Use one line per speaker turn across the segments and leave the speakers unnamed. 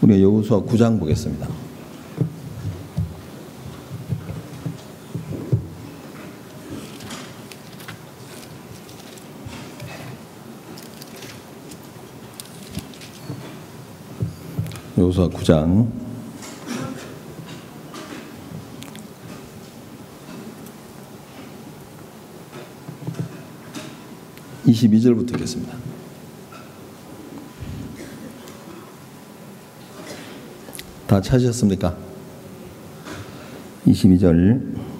우리가 여호수아 9장 보겠습니다. 여호수아 9장 22절부터 읽겠습니다. 다 찾으셨습니까? 22절.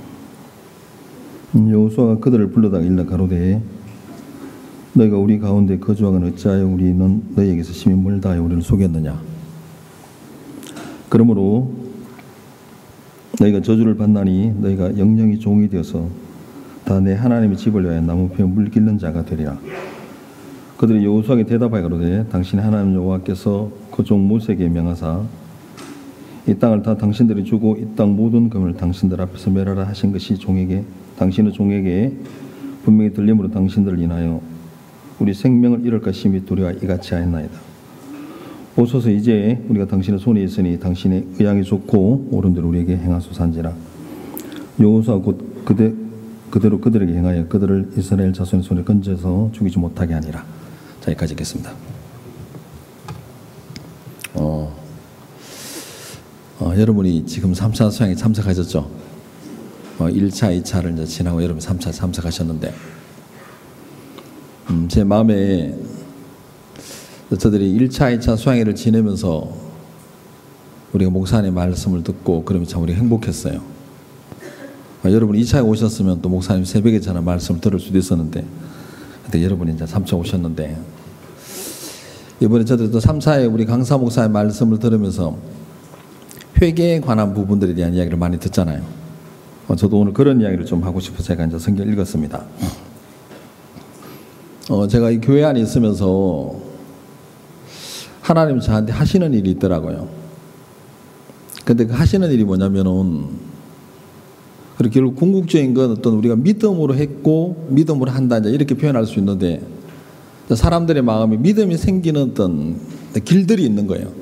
여호수아가 그들을 불러다가 일러 가로되 너희가 우리 가운데 거주하거늘 어찌하여 우리는 너희에게서 심히 멀다 하여 우리를 속였느냐. 그러므로 너희가 저주를 받나니 너희가 영영이 종이 되어서 다 내 하나님의 집을 위하여 나무패 물기는 자가 되리라. 그들이 여호수아에게 대답하여 가로되 당신의 하나님 여호와께서 그 종 모세에게 명하사 이 땅을 다 당신들이 주고 이 땅 모든 금을 당신들 앞에서 멸하라 하신 것이 당신의 종에게 분명히 들림으로 당신들을 인하여 우리 생명을 잃을까 심히 두려워 이같이 하였나이다. 오소서 이제 우리가 당신의 손에 있으니 당신의 의향이 좋고 옳은 대로 우리에게 행하소서한지라. 여호수아 곧 그대로 그들에게 행하여 그들을 이스라엘 자손의 손에 건져서 죽이지 못하게 하니라. 자, 여기까지 읽겠습니다. 여러분이 지금 3차 수양에 참석하셨죠? 1차, 2차를 이제 지나고 여러분 3차 참석하셨는데, 제 마음에 저들이 1차, 2차 수양회를 지내면서 우리가 목사님의 말씀을 듣고 그러면 참 우리 행복했어요. 여러분 2차에 오셨으면 또 목사님 새벽에 전화 말씀을 들을 수도 있었는데, 근데 여러분이 이제 3차 오셨는데, 이번에 저들 또 3차에 우리 강사 목사의 말씀을 들으면서 회개에 관한 부분들에 대한 이야기를 많이 듣잖아요. 저도 오늘 그런 이야기를 좀 하고 싶어서 제가 이제 성경 읽었습니다. 제가 이 교회 안에 있으면서 하나님 저한테 하시는 일이 있더라고요. 근데 그 하시는 일이 뭐냐면은, 그렇게 결국 궁극적인 건 어떤 우리가 믿음으로 했고 믿음으로 한다 이렇게 표현할 수 있는데, 사람들의 마음에 믿음이 생기는 어떤 길들이 있는 거예요.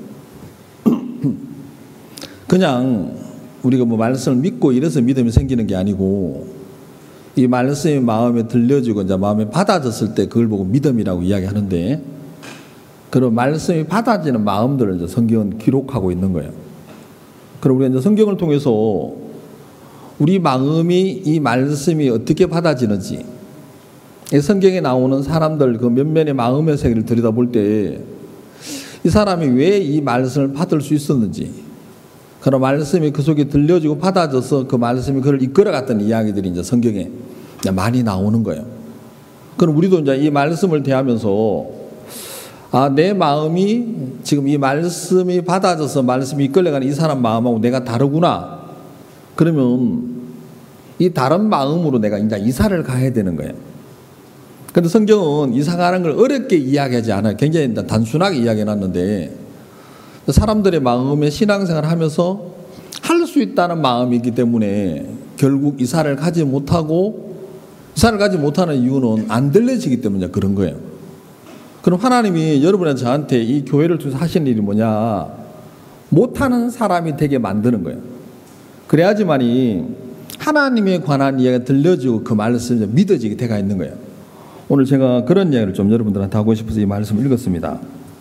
그냥 우리가 뭐 말씀을 믿고 이래서 믿음이 생기는 게 아니고, 이 말씀이 마음에 들려지고 이제 마음에 받아졌을 때 그걸 보고 믿음이라고 이야기하는데, 그런 말씀이 받아지는 마음들을 이제 성경은 기록하고 있는 거예요. 그럼 우리가 이제 성경을 통해서 우리 마음이 이 말씀이 어떻게 받아지는지, 이 성경에 나오는 사람들 그 면면의 마음의 세계를 들여다볼 때 이 사람이 왜 이 말씀을 받을 수 있었는지, 그런 말씀이 그 속에 들려지고 받아져서 그 말씀이 그를 이끌어갔던 이야기들이 이제 성경에 이제 많이 나오는 거예요. 그럼 우리도 이제 이 말씀을 대하면서 내 마음이 지금 이 말씀이 받아져서 말씀이 이끌려가는 이 사람 마음하고 내가 다르구나. 그러면 이 다른 마음으로 내가 이제 이사를 가야 되는 거예요. 근데 성경은 이사 가는 걸 어렵게 이야기하지 않아요. 굉장히 단순하게 이야기해놨는데, 사람들의 마음에 신앙생활을 하면서 할 수 있다는 마음이기 때문에 결국 이사를 가지 못하고, 이사를 가지 못하는 이유는 안 들려지기 때문에 그런 거예요. 그럼 하나님이 여러분과 저한테 이 교회를 통해서 하시는 일이 뭐냐, 못하는 사람이 되게 만드는 거예요. 그래야지만이 하나님에 관한 이야기가 들려지고 그 말씀이 믿어지게 돼가 있는 거예요. 오늘 제가 그런 이야기를 좀 여러분들한테 하고 싶어서 이 말씀을 읽었습니다.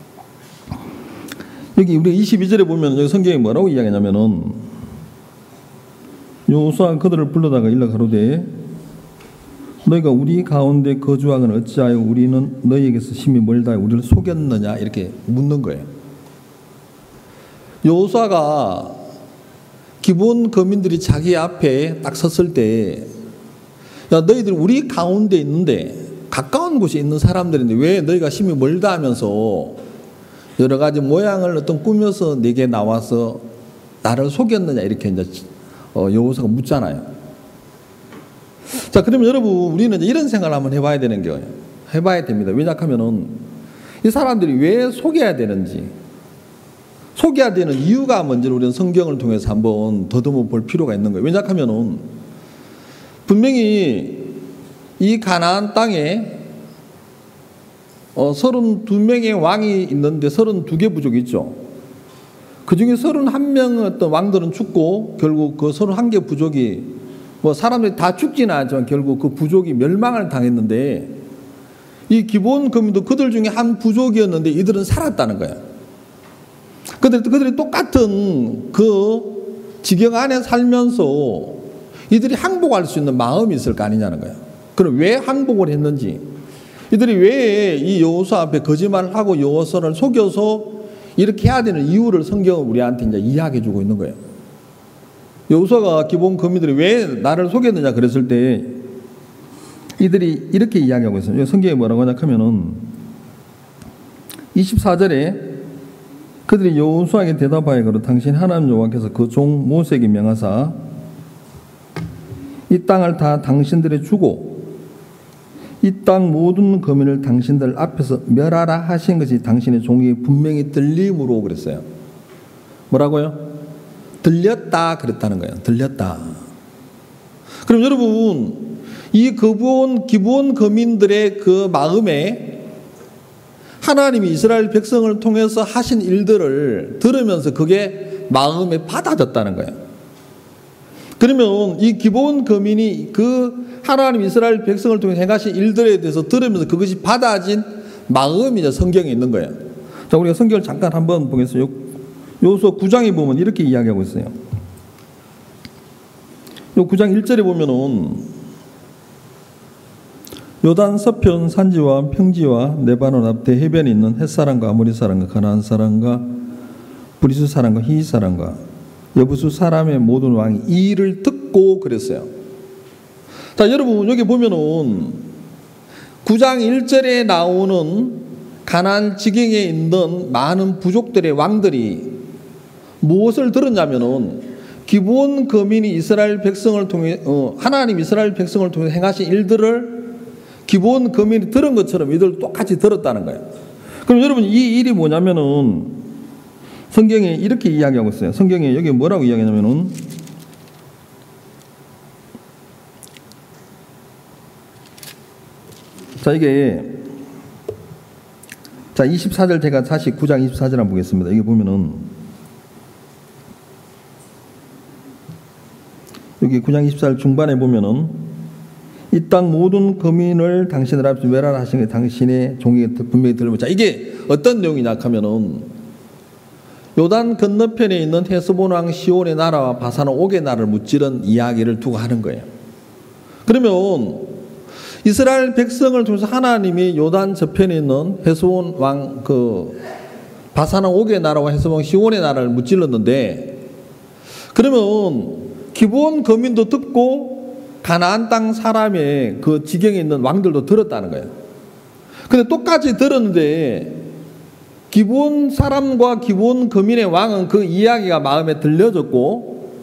여기 우리 22절에 보면 여기 성경이 뭐라고 이야기하냐면은, 여호수아가 그들을 불러다가 일러 가로되 너희가 우리 가운데 거주하거늘 어찌하여 우리는 너희에게서 심히 멀다 우리를 속였느냐 이렇게 묻는 거예요. 여호수아가 기본 거민들이 자기 앞에 딱 섰을 때, 야 너희들 우리 가운데 있는데, 가까운 곳에 있는 사람들인데 왜 너희가 심히 멀다 하면서 여러 가지 모양을 어떤 꾸며서 내게 나와서 나를 속였느냐 이렇게 이제 여호수아가 묻잖아요. 자, 그러면 여러분 우리는 이제 이런 생각을 한번 해봐야 되는 거예요. 해봐야 됩니다. 왜냐하면은 이 사람들이 왜 속여야 되는지, 속여야 되는 이유가 뭔지를 우리는 성경을 통해서 한번 더듬어 볼 필요가 있는 거예요. 왜냐하면은 분명히 이 가나안 땅에 32명의 왕이 있는데 32개 부족이 있죠. 그 중에 31명 어떤 왕들은 죽고 결국 그 31개 부족이 뭐 사람들이 다 죽지는 않지만 결국 그 부족이 멸망을 당했는데 이 기브온 거민도 그들 중에 한 부족이었는데 이들은 살았다는 거야. 그들이 똑같은 그 지경 안에 살면서 이들이 항복할 수 있는 마음이 있을 거 아니냐는 거야. 그럼 왜 항복을 했는지, 이들이 왜 이 여호수아 앞에 거짓말을 하고 여호수아를 속여서 이렇게 해야 되는 이유를 성경은 우리한테 이제 이야기해 주고 있는 거예요. 여호수아가 기브온 거민들이 왜 나를 속였느냐 그랬을 때 이들이 이렇게 이야기하고 있어요. 성경에 뭐라고 하냐면은 24절에 그들이 여호수아에게 대답하여 그러 당신 하나님 여호와께서 그 종 모세에게 명하사 이 땅을 다 당신들에 주고 이 땅 모든 거민을 당신들 앞에서 멸하라 하신 것이 당신의 종이 분명히 들림으로 그랬어요. 뭐라고요? 들렸다 그랬다는 거예요. 들렸다. 그럼 여러분 이 기브온 거민들의 그 마음에 하나님이 이스라엘 백성을 통해서 하신 일들을 들으면서 그게 마음에 받아졌다는 거예요. 그러면 이 기브온 거민이 그 하나님 이스라엘 백성을 통해 행하신 일들에 대해서 들으면서 그것이 받아진 마음이 이제 성경에 있는 거예요. 자, 우리가 성경을 잠깐 한번 보겠습니다. 여호수아 9장에 보면 이렇게 이야기하고 있어요. 요 9장 1절에 보면은 요단 서편 산지와 평지와 레바논 앞에 해변에 있는 헷 사람과 아모리 사람과 가나안 사람과 브리스 사람과 히위 사람과 여부수 사람의 모든 왕이 이 일을 듣고 그랬어요. 자, 여러분 여기 보면은 9장 1절에 나오는 가나안 지경에 있는 많은 부족들의 왕들이 무엇을 들었냐면은 기브온 거민이 이스라엘 백성을 통해 하나님 이스라엘 백성을 통해 행하신 일들을 기브온 거민이 들은 것처럼 이들 똑같이 들었다는 거예요. 그럼 여러분 이 일이 뭐냐면은 성경에 이렇게 이야기하고 있어요. 성경에 여기 뭐라고 이야기하냐면은 자, 이게 자 24절 제가 다시 9장 24절 한번 보겠습니다. 여기 보면은 여기 9장 24절 중반에 보면은 이 땅 모든 거민을 당신들 앞에서 멸하라 하신 게 당신의 종에게 분명히 들으면, 자, 이게 어떤 내용이냐 하면은 요단 건너편에 있는 헤스본 왕 시온의 나라와 바산 옥의 나라를 무찌른 이야기를 두고 하는 거예요. 그러면 이스라엘 백성을 통해서 하나님이 요단 저편에 있는 헤스본 왕 바산 옥의 나라와 헤스본 왕 시온의 나라를 무찔렀는데, 그러면 기브온 거민도 듣고 가나안 땅 사람의 그 지경에 있는 왕들도 들었다는 거예요. 근데 똑같이 들었는데 기브온 사람과 기브온 거민의 왕은 그 이야기가 마음에 들려졌고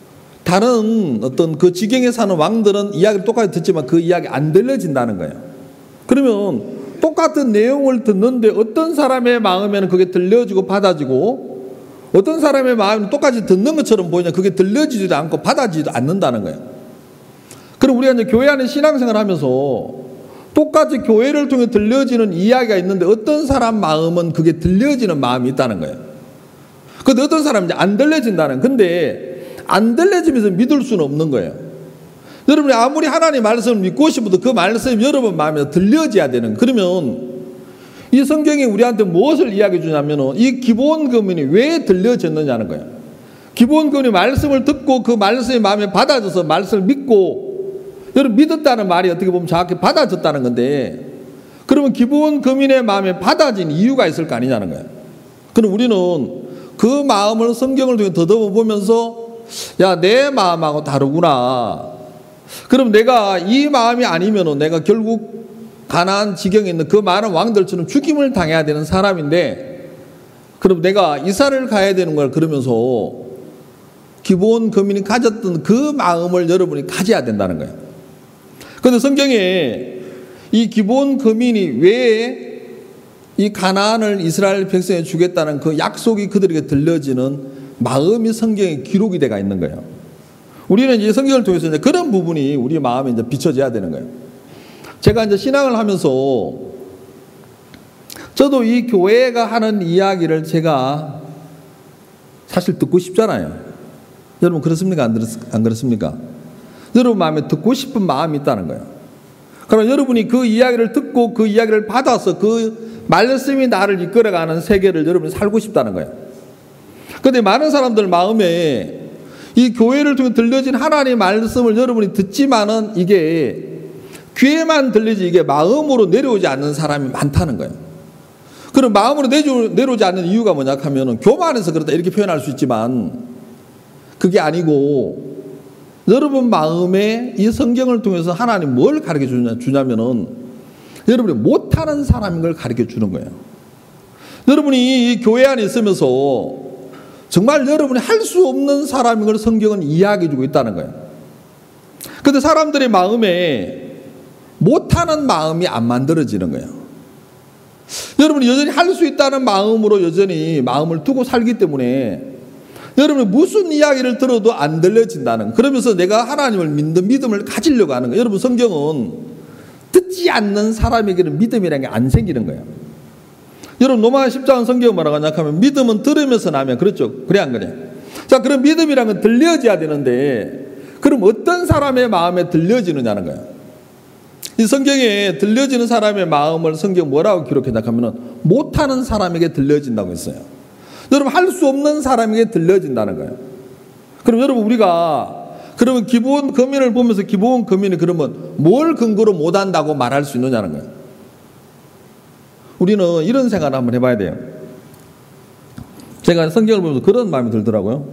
다른 어떤 그 지경에 사는 왕들은 이야기를 똑같이 듣지만 그 이야기 안 들려진다는 거예요. 그러면 똑같은 내용을 듣는데 어떤 사람의 마음에는 그게 들려지고 받아지고 어떤 사람의 마음은 똑같이 듣는 것처럼 보이냐 그게 들려지지도 않고 받아지지도 않는다는 거예요. 그럼 우리가 이제 교회 안에 신앙생활을 하면서 똑같이 교회를 통해 들려지는 이야기가 있는데 어떤 사람 마음은 그게 들려지는 마음이 있다는 거예요. 근데 어떤 사람은 이제 안 들려진다는, 근데 안 들려지면서 믿을 수는 없는 거예요. 여러분이 아무리 하나님 말씀을 믿고 싶어도 그 말씀이 여러분 마음에 들려져야 되는, 그러면 이 성경이 우리한테 무엇을 이야기해 주냐면은 이 기브온 거민이 왜 들려졌느냐는 거예요. 기브온 거민이 말씀을 듣고 그 말씀이 마음에 받아져서 말씀을 믿고, 여러분 믿었다는 말이 어떻게 보면 정확히 받아졌다는 건데, 그러면 기브온 거민의 마음에 받아진 이유가 있을 거 아니냐는 거예요. 그럼 우리는 그 마음을 성경을 통해 더듬어 보면서 야, 내 마음하고 다르구나. 그럼 내가 이 마음이 아니면은 내가 결국 가나안 지경에 있는 그 많은 왕들처럼 죽임을 당해야 되는 사람인데, 그럼 내가 이사를 가야 되는 걸 그러면서 기브온 거민이 가졌던 그 마음을 여러분이 가져야 된다는 거예요. 그런데 성경에 이 기브온 거민이 왜 이 가나안을 이스라엘 백성에 주겠다는 그 약속이 그들에게 들려지는 마음이 성경에 기록이 되어 있는 거예요. 우리는 이제 성경을 통해서 이제 그런 부분이 우리 마음에 이제 비춰져야 되는 거예요. 제가 이제 신앙을 하면서 저도 이 교회가 하는 이야기를 제가 사실 듣고 싶잖아요. 여러분 그렇습니까? 안 그렇습니까? 여러분 마음에 듣고 싶은 마음이 있다는 거예요. 그럼 여러분이 그 이야기를 듣고 그 이야기를 받아서 그 말씀이 나를 이끌어가는 세계를 여러분이 살고 싶다는 거예요. 그런데 많은 사람들 마음에 이 교회를 통해 들려진 하나님의 말씀을 여러분이 듣지만은 이게 귀에만 들리지 이게 마음으로 내려오지 않는 사람이 많다는 거예요. 그럼 마음으로 내려오지 않는 이유가 뭐냐 하면은 교만해서 그렇다 이렇게 표현할 수 있지만 그게 아니고 여러분 마음에 이 성경을 통해서 하나님 뭘 가르쳐 주냐면은 여러분이 못하는 사람인 걸 가르쳐 주는 거예요. 여러분이 이 교회 안에 있으면서 정말 여러분이 할 수 없는 사람인 걸 성경은 이야기해 주고 있다는 거예요. 그런데 사람들의 마음에 못하는 마음이 안 만들어지는 거예요. 여러분이 여전히 할 수 있다는 마음으로 여전히 마음을 두고 살기 때문에 여러분이 무슨 이야기를 들어도 안 들려진다는, 그러면서 내가 하나님을 믿는 믿음을 가지려고 하는 거예요. 여러분 성경은 듣지 않는 사람에게는 믿음이라는 게 안 생기는 거예요. 여러분 로마 10장 성경은 뭐라고 하냐 하면 믿음은 들으면서 나면, 그렇죠? 그래 안 그래? 자, 그럼 믿음이라는 건 들려져야 되는데 그럼 어떤 사람의 마음에 들려지느냐는 거예요. 이 성경에 들려지는 사람의 마음을 성경 뭐라고 기록했냐 하면은 못하는 사람에게 들려진다고 했어요. 여러분 할 수 없는 사람에게 들려진다는 거예요. 그럼 여러분 우리가 그러면 기본 거민을 보면서 기본 거민이 그러면 뭘 근거로 못한다고 말할 수 있느냐는 거예요. 우리는 이런 생각을 한번 해봐야 돼요. 제가 성경을 보면서 그런 마음이 들더라고요.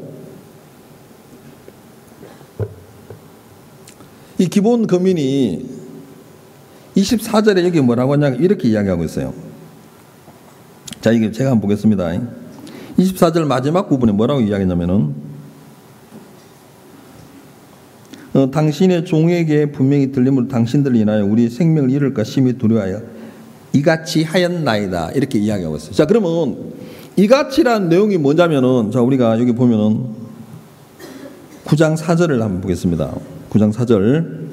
이 기본 거민이 24절에 여기 뭐라고 하냐 이렇게 이야기하고 있어요. 자, 이게 제가 한번 보겠습니다. 24절 마지막 부분에 뭐라고 이야기하냐면은 당신의 종에게 분명히 들림으로 당신들을 인하여 우리 생명을 잃을까 심히 두려워하여 이같이 하였나이다 이렇게 이야기하고 있어요. 자, 그러면 이같이라는 내용이 뭐냐면은, 자, 우리가 여기 보면은 9장 4절을 한번 보겠습니다. 9장 4절.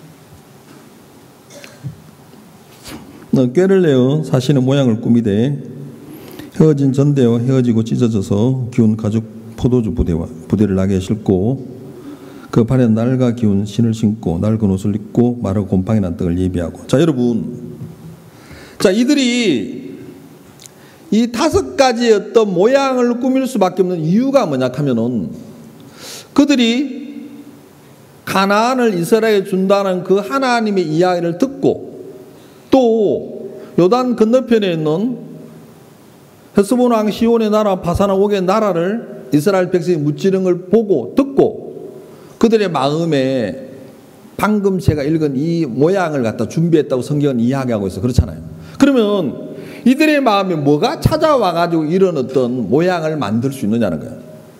꾀를 내어 사신의 모양을 꾸미되 헤어진 전대와 헤어지고 찢어져서 기운 가죽 포도주 부대를 나게 싣고 그 발에 낡아 기운 신을 신고 낡은 옷을 입고 마르고 곰팡이 난 떡을 예비하고. 자, 여러분, 자, 이들이 이 5가지의 어떤 모양을 꾸밀 수밖에 없는 이유가 뭐냐 하면은 그들이 가나안을 이스라엘에 준다는 그 하나님의 이야기를 듣고 또 요단 건너편에 있는 헤스본 왕 시온의 나라 바산왕 옥의 나라를 이스라엘 백성이 무찌른 걸 보고 듣고 그들의 마음에 방금 제가 읽은 이 모양을 갖다 준비했다고 성경은 이야기하고 있어요. 그렇잖아요. 그러면 이들의 마음에 뭐가 찾아와가지고 이런 어떤 모양을 만들 수 있느냐는 거예요.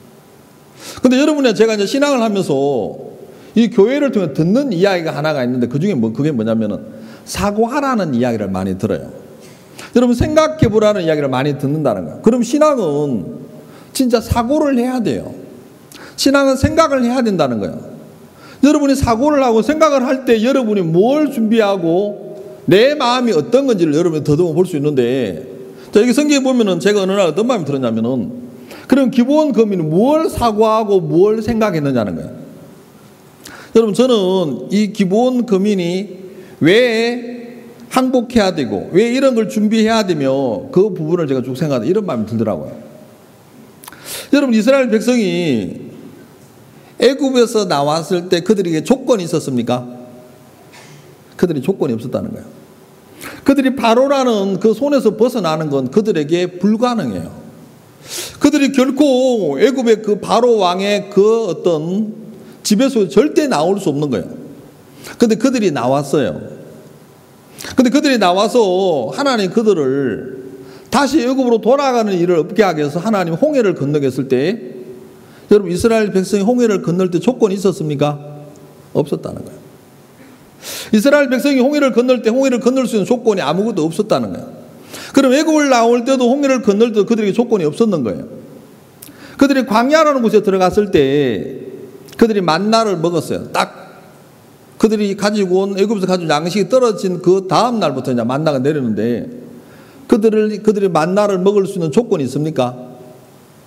근데 여러분이 제가 이제 신앙을 하면서 이 교회를 통해 듣는 이야기가 하나가 있는데 그 중에 그게 뭐냐면은 사고하라는 이야기를 많이 들어요. 여러분 생각해보라는 이야기를 많이 듣는다는 거예요. 그럼 신앙은 진짜 사고를 해야 돼요. 신앙은 생각을 해야 된다는 거예요. 여러분이 사고를 하고 생각을 할 때 여러분이 뭘 준비하고 내 마음이 어떤 건지를 여러분이 더듬어 볼 수 있는데, 자, 여기 성경에 보면은 제가 어느 날 어떤 마음이 들었냐면은 그럼 기본 거민은 뭘 사고하고 뭘 생각했느냐는 거예요. 여러분 저는 이 기본 거민이 왜 항복해야 되고 왜 이런 걸 준비해야 되며 그 부분을 제가 쭉 생각하다 이런 마음이 들더라고요. 여러분 이스라엘 백성이 애굽에서 나왔을 때 그들에게 조건이 있었습니까? 그들이 조건이 없었다는 거예요. 그들이 바로라는 그 손에서 벗어나는 건 그들에게 불가능해요. 그들이 결코 애굽의 그 바로 왕의 그 어떤 집에서 절대 나올 수 없는 거예요. 근데 그들이 나왔어요. 근데 그들이 나와서 하나님 그들을 다시 애굽으로 돌아가는 일을 없게 하기 위해서 하나님 홍해를 건너게 했을 때, 여러분 이스라엘 백성이 홍해를 건널 때 조건이 있었습니까? 없었다는 거예요. 이스라엘 백성이 홍해를 건널 때 홍해를 건널 수 있는 조건이 아무것도 없었다는 거예요. 그럼 애굽을 나올 때도 홍해를 건널 때도 그들에게 조건이 없었는 거예요. 그들이 광야라는 곳에 들어갔을 때 그들이 만나를 먹었어요. 딱 그들이 가지고 온 애굽에서 가지고 양식이 떨어진 그 다음 날부터 이제 만나가 내리는데 그들이 만나를 먹을 수 있는 조건이 있습니까?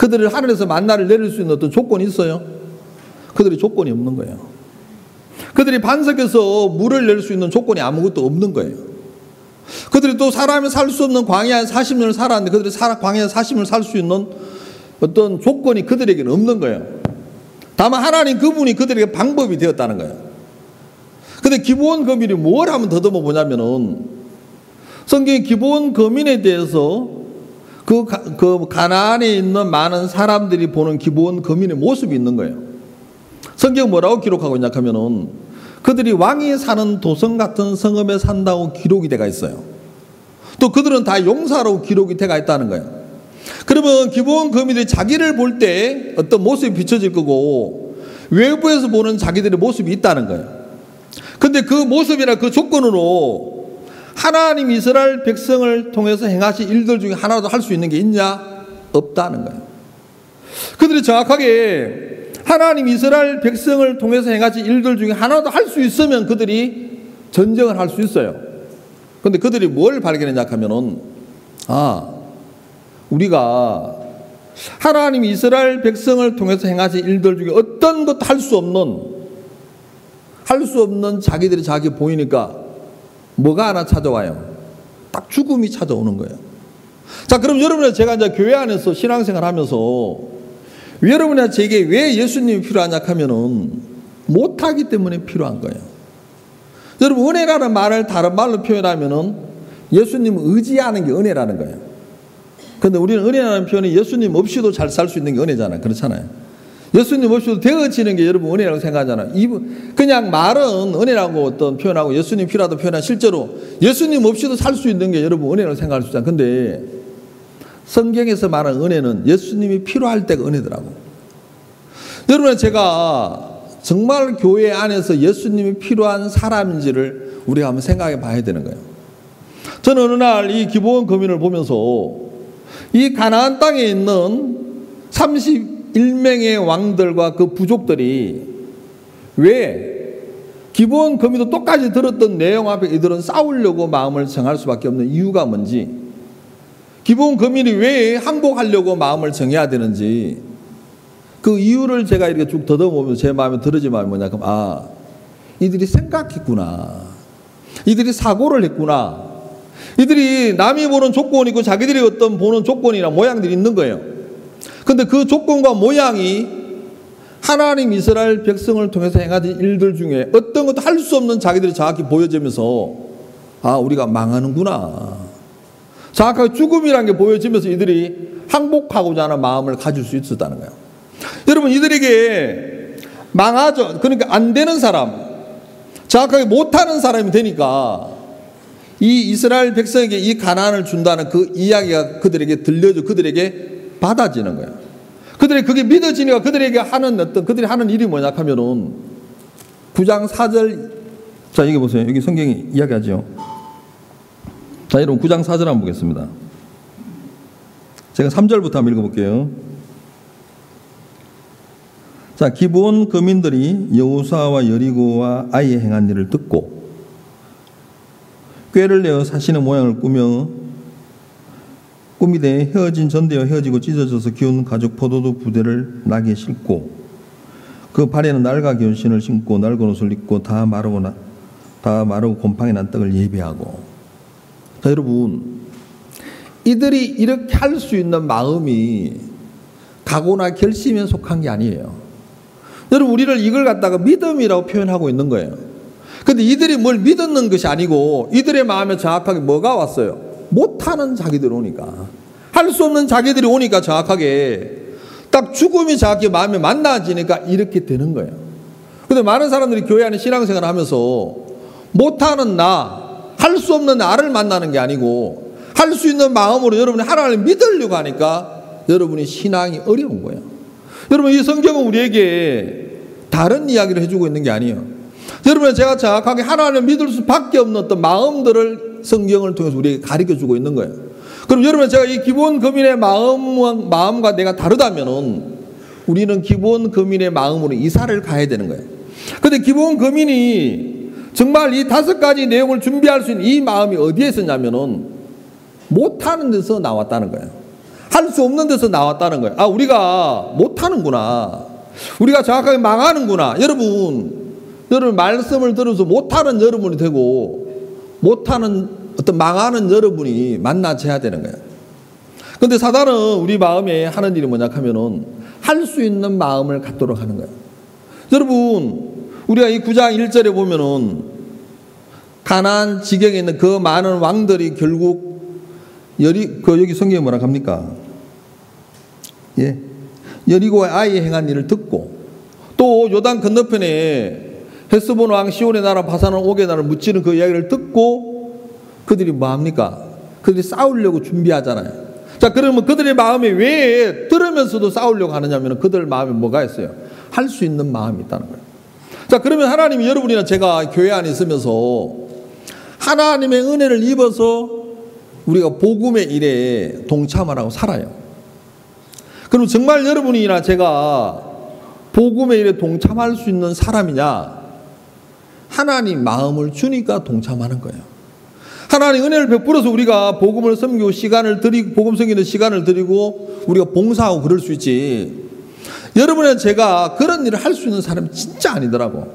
그들이 하늘에서 만나를 내릴 수 있는 어떤 조건이 있어요? 그들이 조건이 없는 거예요. 그들이 반석에서 물을 낼 수 있는 조건이 아무것도 없는 거예요. 그들이 또 사람이 살 수 없는 광야에 40년을 살았는데 그들이 광야에 40년을 살 수 있는 어떤 조건이 그들에게는 없는 거예요. 다만 하나님 그분이 그들에게 방법이 되었다는 거예요. 근데 기브온 거민이 뭘 한번 더듬어 보냐면은 성경의 기브온 거민에 대해서 그 가나안에 있는 많은 사람들이 보는 기브온 거민의 모습이 있는 거예요. 성경 뭐라고 기록하고 있냐 하면은 그들이 왕이 사는 도성 같은 성읍에 산다고 기록이 돼가 있어요. 또 그들은 다 용사라고 기록이 돼가 있다는 거예요. 그러면 기브온 거민들이 자기를 볼 때 어떤 모습이 비춰질 거고 외부에서 보는 자기들의 모습이 있다는 거예요. 근데 그 모습이나 그 조건으로 하나님 이스라엘 백성을 통해서 행하신 일들 중에 하나라도 할 수 있는 게 있냐? 없다는 거예요. 그들이 정확하게 하나님 이스라엘 백성을 통해서 행하신 일들 중에 하나라도 할 수 있으면 그들이 전쟁을 할 수 있어요. 근데 그들이 뭘 발견했냐 하면은 우리가 하나님 이스라엘 백성을 통해서 행하신 일들 중에 어떤 것도 할 수 없는 자기들이 자기 보이니까 뭐가 하나 찾아와요? 딱 죽음이 찾아오는 거예요. 자, 그럼 여러분은 제가 이제 교회 안에서 신앙생활 하면서 여러분이 제게 왜 예수님이 필요하냐 하면은 못하기 때문에 필요한 거예요. 여러분, 은혜라는 말을 다른 말로 표현하면은 예수님을 의지하는 게 은혜라는 거예요. 근데 우리는 은혜라는 표현이 예수님 없이도 잘 살 수 있는 게 은혜잖아요. 그렇잖아요. 예수님 없이도 되어지는 게 여러분 은혜라고 생각하잖아요. 그냥 말은 은혜라고 어떤 표현하고 예수님 필요하다 표현하고 실제로 예수님 없이도 살 수 있는 게 여러분 은혜라고 생각할 수 있잖아요. 근데 성경에서 말하는 은혜는 예수님이 필요할 때가 은혜더라고. 여러분, 제가 정말 교회 안에서 예수님이 필요한 사람인지를 우리가 한번 생각해 봐야 되는 거예요. 저는 어느 날 이 기브온 거민을 보면서 이 가나안 땅에 있는 31명의 왕들과 그 부족들이 왜 기브온 거민도 똑같이 들었던 내용 앞에 이들은 싸우려고 마음을 정할 수밖에 없는 이유가 뭔지, 기브온 거민이 왜 항복하려고 마음을 정해야 되는지 그 이유를 제가 이렇게 쭉 더듬어보면서 제 마음에 들어지면 뭐냐 그럼 이들이 생각했구나, 이들이 사고를 했구나, 이들이 남이 보는 조건이 있고 자기들이 어떤 보는 조건이나 모양들이 있는 거예요. 근데 그 조건과 모양이 하나님 이스라엘 백성을 통해서 행하던 일들 중에 어떤 것도 할 수 없는 자기들이 정확히 보여지면서 우리가 망하는구나, 정확하게 죽음이라는 게 보여지면서 이들이 항복하고자 하는 마음을 가질 수 있었다는 거예요. 여러분, 이들에게 망하죠. 그러니까 안 되는 사람, 정확하게 못하는 사람이 되니까 이 이스라엘 백성에게 이 가나안을 준다는 그 이야기가 그들에게 들려져 그들에게 받아지는 거예요. 그들이 그게 믿어지니까 그들에게 그들이 하는 일이 뭐냐 하면은 9장 4절, 자, 여기 보세요. 여기 성경이 이야기하죠. 자, 여러분 9장 4절 한번 보겠습니다. 제가 3절부터 한번 읽어볼게요. 자, 기브온 거민들이 여호수아와 여리고와 아이의 행한 일을 듣고 꾀를 내어 사신의 모양을 꾸미되 헤어진 전대와 헤어지고 찢어져서 기운 가죽 포도도 부대를 나게 싣고 그 발에는 낡아 기운 신을 신고 낡은 옷을 입고 다 마르고 곰팡이 난 떡을 예배하고. 자, 여러분, 이들이 이렇게 할 수 있는 마음이 각오나 결심에 속한 게 아니에요. 여러분, 우리를 이걸 갖다가 믿음이라고 표현하고 있는 거예요. 근데 이들이 뭘 믿었는 것이 아니고 이들의 마음에 정확하게 뭐가 왔어요? 못하는 자기들이 오니까, 할 수 없는 자기들이 오니까 정확하게 딱 죽음이 자기 마음에 만나지니까 이렇게 되는 거예요. 근데 많은 사람들이 교회 안에 신앙생활을 하면서 못하는 할 수 없는 나를 만나는 게 아니고 할 수 있는 마음으로 여러분이 하나님을 믿으려고 하니까 여러분이 신앙이 어려운 거예요. 여러분, 이 성경은 우리에게 다른 이야기를 해주고 있는 게 아니에요. 여러분, 제가 정확하게 하나님을 믿을 수밖에 없는 어떤 마음들을 성경을 통해서 우리에게 가르쳐주고 있는 거예요. 그럼 여러분, 제가 이 기브온 거민의 마음과 내가 다르다면은 우리는 기브온 거민의 마음으로 이사를 가야 되는 거예요. 그런데 기브온 거민이 정말 이 5가지 내용을 준비할 수 있는 이 마음이 어디에 있었냐면은 못하는 데서 나왔다는 거예요. 할 수 없는 데서 나왔다는 거예요. 아, 우리가 못하는구나. 우리가 정확하게 망하는구나. 여러분 말씀을 들어서 못하는 여러분이 되고 못하는 어떤 망하는 여러분이 만나져야 되는 거예요. 그런데 사단은 우리 마음에 하는 일이 뭐냐 하면은 할 수 있는 마음을 갖도록 하는 거예요. 여러분, 우리가 이 9장 1절에 보면은 가나안 지경에 있는 그 많은 왕들이 결국 여기 성경에 뭐라 합니까? 예. 여리고의 아이 행한 일을 듣고 또 요단 건너편에 헤스본 왕 시온의 나라 바산 왕 옥의 나라를 무찌르는 그 이야기를 듣고 그들이 뭐 합니까? 그들이 싸우려고 준비하잖아요. 자, 그러면 그들의 마음에 왜 들으면서도 싸우려고 하느냐면 그들 마음에 뭐가 있어요? 할 수 있는 마음이 있다는 거예요. 자, 그러면 하나님이 여러분이나 제가 교회 안에 있으면서 하나님의 은혜를 입어서 우리가 복음의 일에 동참하라고 살아요. 그럼 정말 여러분이나 제가 복음의 일에 동참할 수 있는 사람이냐? 하나님 마음을 주니까 동참하는 거예요. 하나님 은혜를 베풀어서 우리가 복음을 섬기고 시간을 드리고 복음 섬기는 시간을 드리고 우리가 봉사하고 그럴 수 있지. 여러분이나 제가 그런 일을 할 수 있는 사람이 진짜 아니더라고.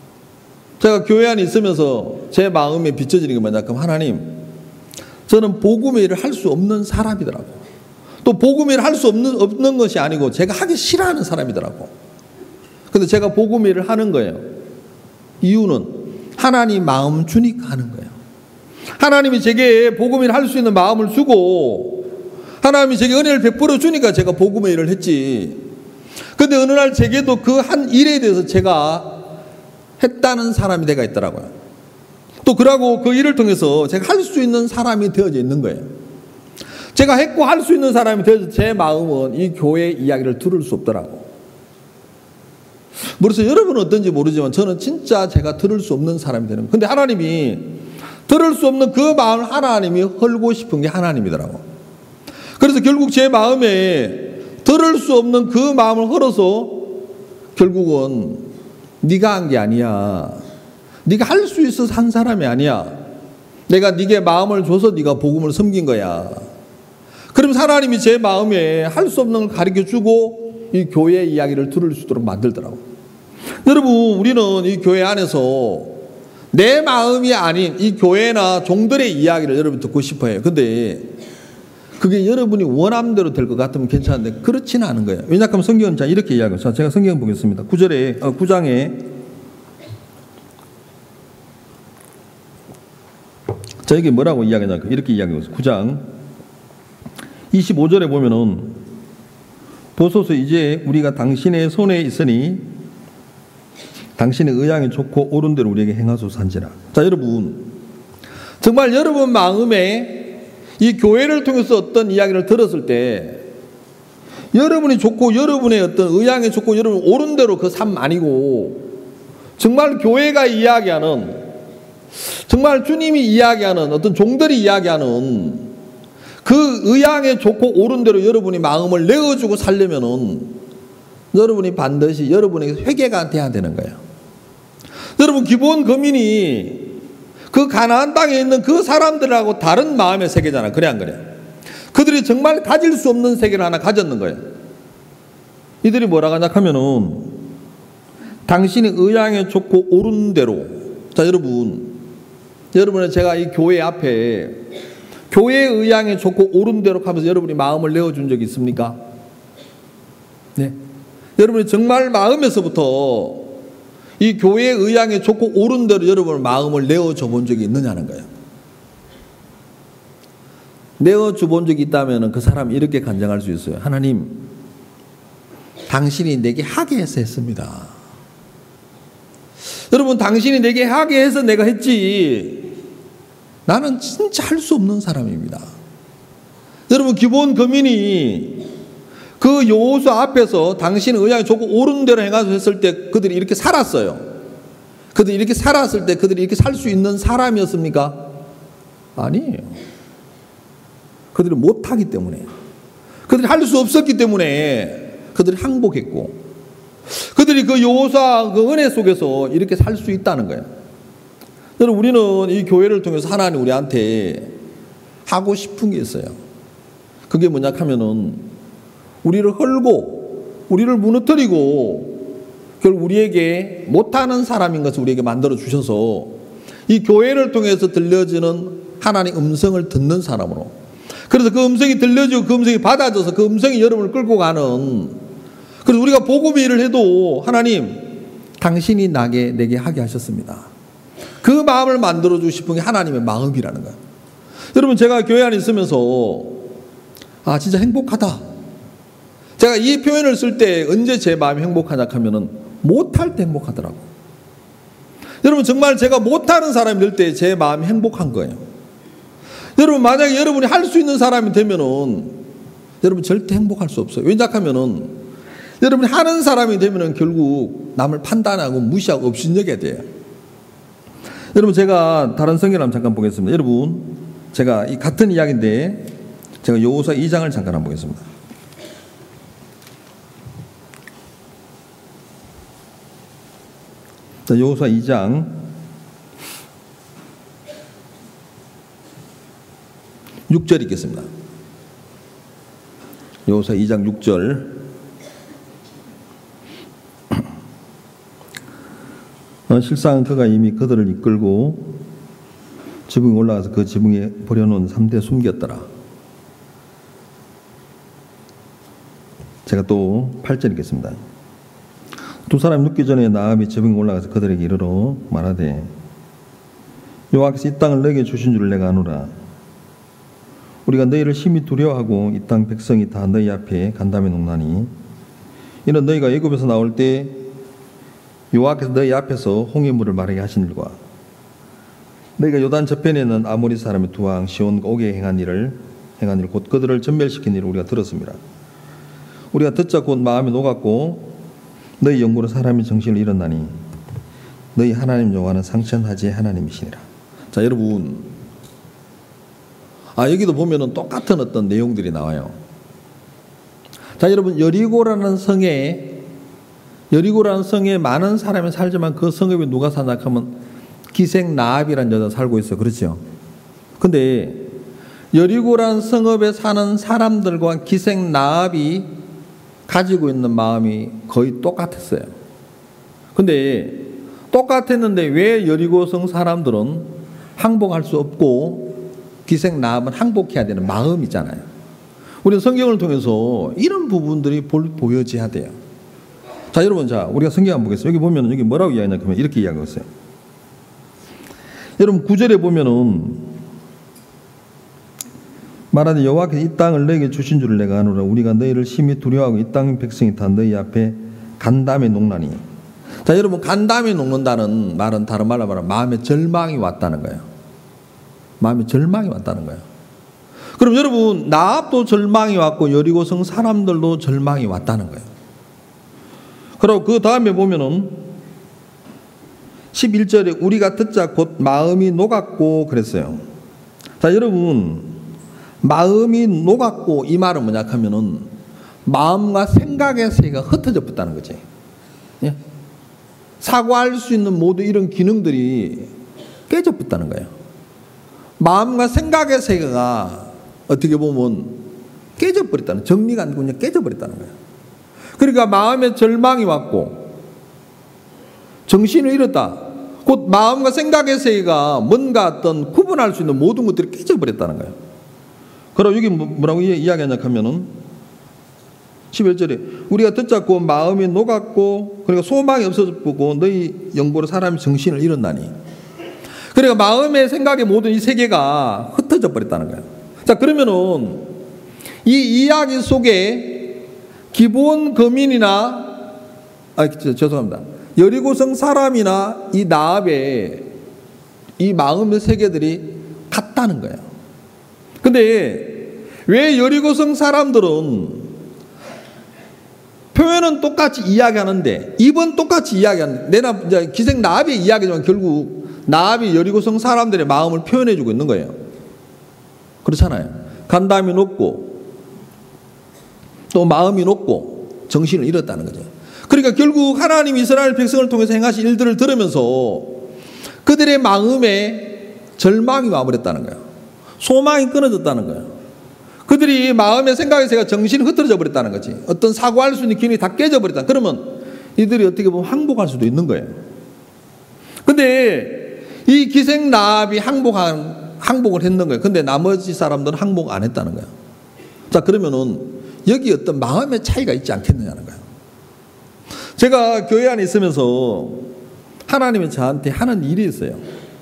제가 교회 안에 있으면서 제 마음에 비춰지는 게 뭐냐? 그럼 하나님, 저는 복음의 일을 할 수 없는 사람이더라고. 또 복음의 일을 할 수 없는 것이 아니고 제가 하기 싫어하는 사람이더라고. 근데 제가 복음의 일을 하는 거예요. 이유는 하나님 마음 주니까 하는 거예요. 하나님이 제게 복음의 일을 할 수 있는 마음을 주고 하나님이 제게 은혜를 베풀어 주니까 제가 복음의 일을 했지. 근데 어느 날 제게도 그 한 일에 대해서 제가 했다는 사람이 내가 있더라고요. 또 그러고 그 일을 통해서 제가 할 수 있는 사람이 되어져 있는 거예요. 제가 했고 할 수 있는 사람이 되어서 제 마음은 이 교회 이야기를 들을 수 없더라고. 그래서 여러분은 어떤지 모르지만 저는 진짜 제가 들을 수 없는 사람이 되는 거예요. 근데 하나님이 들을 수 없는 그 마음을 하나님이 헐고 싶은 게 하나님이더라고. 그래서 결국 제 마음에 들을 수 없는 그 마음을 헐어서 결국은 네가 한 게 아니야. 네가 할 수 있어서 한 사람이 아니야. 내가 네게 마음을 줘서 네가 복음을 섬긴 거야. 그럼 하나님이 제 마음에 할 수 없는 걸 가르쳐주고 이 교회 이야기를 들을 수 있도록 만들더라고. 여러분, 우리는 이 교회 안에서 내 마음이 아닌 이 교회나 종들의 이야기를 여러분 듣고 싶어요. 근데 그게 여러분이 원함대로 될 것 같으면 괜찮은데 그렇지는 않은 거예요. 왜냐하면 성경은 자 이렇게 이야기해요. 자, 제가 성경 보겠습니다. 9장에 자, 이게 뭐라고 이야기하냐? 이렇게 이야기하고 있어요. 9장 25절에 보면은 보소서 이제 우리가 당신의 손에 있으니 당신의 의향이 좋고 옳은 대로 우리에게 행하소서 한지라. 자, 여러분, 정말 여러분 마음에 이 교회를 통해서 어떤 이야기를 들었을 때 여러분이 좋고 여러분의 어떤 의향이 좋고 여러분 옳은 대로 그 삶 아니고 정말 교회가 이야기하는 정말 주님이 이야기하는 어떤 종들이 이야기하는 그 의향에 좋고 옳은 대로 여러분이 마음을 내어주고 살려면은 여러분이 반드시 여러분에게 회개가 돼야 되는 거예요. 여러분, 기본 거민이 그 가나안 땅에 있는 그 사람들하고 다른 마음의 세계잖아. 그래 안 그래? 그들이 정말 가질 수 없는 세계를 하나 가졌는 거예요. 이들이 뭐라고 하냐 하면은 당신의 의향에 좋고 옳은 대로. 자, 여러분은 제가 이 교회 앞에 교회의 의향에 좋고 옳은 대로 하면서 여러분이 마음을 내어준 적이 있습니까? 네. 여러분이 정말 마음에서부터 이 교회의 의향에 좋고 옳은 대로 여러분의 마음을 내어줘 본 적이 있느냐는 거예요. 내어줘 본 적이 있다면 그 사람이 이렇게 간증할 수 있어요. 하나님, 당신이 내게 하게 해서 했습니다. 여러분, 당신이 내게 하게 해서 내가 했지 나는 진짜 할 수 없는 사람입니다. 여러분, 기본 거민이 그 여호수아 앞에서 당신의 의향이 좋고 옳은 대로 행하소서 했을 때 그들이 이렇게 살았어요. 그들이 이렇게 살았을 때 그들이 이렇게 살 수 있는 사람이었습니까? 아니에요. 그들이 못하기 때문에, 그들이 할 수 없었기 때문에 그들이 항복했고 그들이 그 여호수아 그 은혜 속에서 이렇게 살 수 있다는 거예요. 여러분, 우리는 이 교회를 통해서 하나님 우리한테 하고 싶은 게 있어요. 그게 뭐냐 하면은 우리를 헐고 우리를 무너뜨리고 결국 우리에게 못하는 사람인 것을 우리에게 만들어 주셔서 이 교회를 통해서 들려지는 하나님의 음성을 듣는 사람으로, 그래서 그 음성이 들려지고 그 음성이 받아져서 그 음성이 여러분을 끌고 가는, 그래서 우리가 복음의 일을 해도 하나님 당신이 내게 하게 하셨습니다. 그 마음을 만들어주고 싶은 게 하나님의 마음이라는 거예요. 여러분, 제가 교회 안에 있으면서 진짜 행복하다. 제가 이 표현을 쓸 때 언제 제 마음이 행복하냐 하면은 못할 때 행복하더라고. 여러분, 정말 제가 못하는 사람이 될 때 제 마음이 행복한 거예요. 여러분, 만약에 여러분이 할 수 있는 사람이 되면은 여러분 절대 행복할 수 없어요. 왜냐하면은 여러분이 하는 사람이 되면은 결국 남을 판단하고 무시하고 업신여겨야 돼요. 여러분, 제가 다른 성경을 한번 잠깐 보겠습니다. 여러분, 제가 이 같은 이야기인데 제가 여호수아 2장을 잠깐 한번 보겠습니다. 자, 여호수아 2장 6절 읽겠습니다. 여호수아 2장 6절. 실상 그가 이미 그들을 이끌고 지붕에 올라가서 그 지붕에 버려놓은 3대 숨겼더라. 제가 또 8절 읽겠습니다. 두 사람이 눕기 전에 나압이 지붕에 올라가서 그들에게 이르러 말하되 여호와께서 이 땅을 너에게 주신 줄을 내가 아노라. 우리가 너희를 심히 두려워하고 이 땅 백성이 다 너희 앞에 간담회 농나니 이는 너희가 애굽에서 나올 때 여호와께서 너희 앞에서 홍해 물을 마르게 하신 일과 너희가 요단 저편에 있는 아모리 사람의 두 왕 시온과 옥에 행한 일 곧 그들을 전멸시킨 일을 우리가 들었습니다. 우리가 듣자 곧 마음이 녹았고 너희 영구로 사람이 정신을 잃었나니 너희 하나님 여호와는 상천하지의 하나님이시니라. 자, 여러분, 여기도 보면은 똑같은 어떤 내용들이 나와요. 자, 여러분, 여리고라는 성에 많은 사람이 살지만 그 성읍에 누가 사냐 하면 기생 나압이라는 여자가 살고 있어요. 그렇죠? 근데 여리고라는 성읍에 사는 사람들과 기생 나압이 가지고 있는 마음이 거의 똑같았어요. 근데 똑같았는데 왜 여리고성 사람들은 항복할 수 없고 기생 나압은 항복해야 되는 마음이잖아요. 우리는 성경을 통해서 이런 부분들이 보여져야 돼요. 자, 여러분, 우리가 성경 한번 보겠습니다. 여기 보면은 여기 뭐라고 이야기하냐 하면 이렇게 이야기하고 있어요. 여러분, 9절에 보면은 말하되 여호와께서 이 땅을 너에게 주신 줄을 내가 아노라. 우리가 너희를 심히 두려워하고 이 땅 백성이 다 너희 앞에 간담회 녹나니. 자, 여러분, 간담회 녹는다는 말은 다른 말로 말하면 마음에 절망이 왔다는 거예요. 마음에 절망이 왔다는 거예요. 그럼 여러분, 나압도 절망이 왔고 여리고성 사람들도 절망이 왔다는 거예요. 그리고 그 다음에 보면은 11절에 우리가 듣자 곧 마음이 녹았고 그랬어요. 자, 여러분, 마음이 녹았고 이 말은 뭐냐 하면은 마음과 생각의 세계가 흩어져 버렸다는 거지. 예? 사고할 수 있는 모든 이런 기능들이 깨져 버렸다는 거예요. 마음과 생각의 세계가 어떻게 보면 깨져 버렸다는, 정리가 안 되고 그냥 깨져 버렸다는 거예요. 그러니까 마음에 절망이 왔고 정신을 잃었다. 곧 마음과 생각의 세계가 뭔가 어떤 구분할 수 있는 모든 것들이 깨져 버렸다는 거예요. 그리고 여기 뭐라고 이야기하냐 하면은 11절에 우리가 듣자 곧 마음이 녹았고 그러니까 소망이 없어졌고 너희 영보로 사람이 정신을 잃었나니. 그러니까 마음의 생각의 모든 이 세계가 흩어져 버렸다는 거예요. 자, 그러면은 이 이야기 속에 기브온 거민이나 죄송합니다. 여리고성 사람이나 이 나압의 이 마음의 세계들이 같다는 거예요. 근데 왜 여리고성 사람들은 표현은 똑같이 이야기하는데 입은 똑같이 이야기하는데 내가 기생 나압의 이야기지만 결국 나압이 여리고성 사람들의 마음을 표현해주고 있는 거예요. 그렇잖아요. 간담이 높고 또 마음이 높고 정신을 잃었다는 거죠. 그러니까 결국 하나님 이스라엘 백성을 통해서 행하신 일들을 들으면서 그들의 마음에 절망이 와버렸다는 거예요. 소망이 끊어졌다는 거예요. 그들이 마음의 생각에 제가 정신이 흐트러져 버렸다는 거지. 어떤 사고할 수 있는 기능이 다 깨져 버렸다. 그러면 이들이 어떻게 보면 항복할 수도 있는 거예요. 근데 이 기생나합이 항복을 했는 거예요. 근데 나머지 사람들은 항복 안 했다는 거예요. 자, 그러면은 여기 어떤 마음의 차이가 있지 않겠느냐는 거예요. 제가 교회 안에 있으면서 하나님이 저한테 하는 일이 있어요.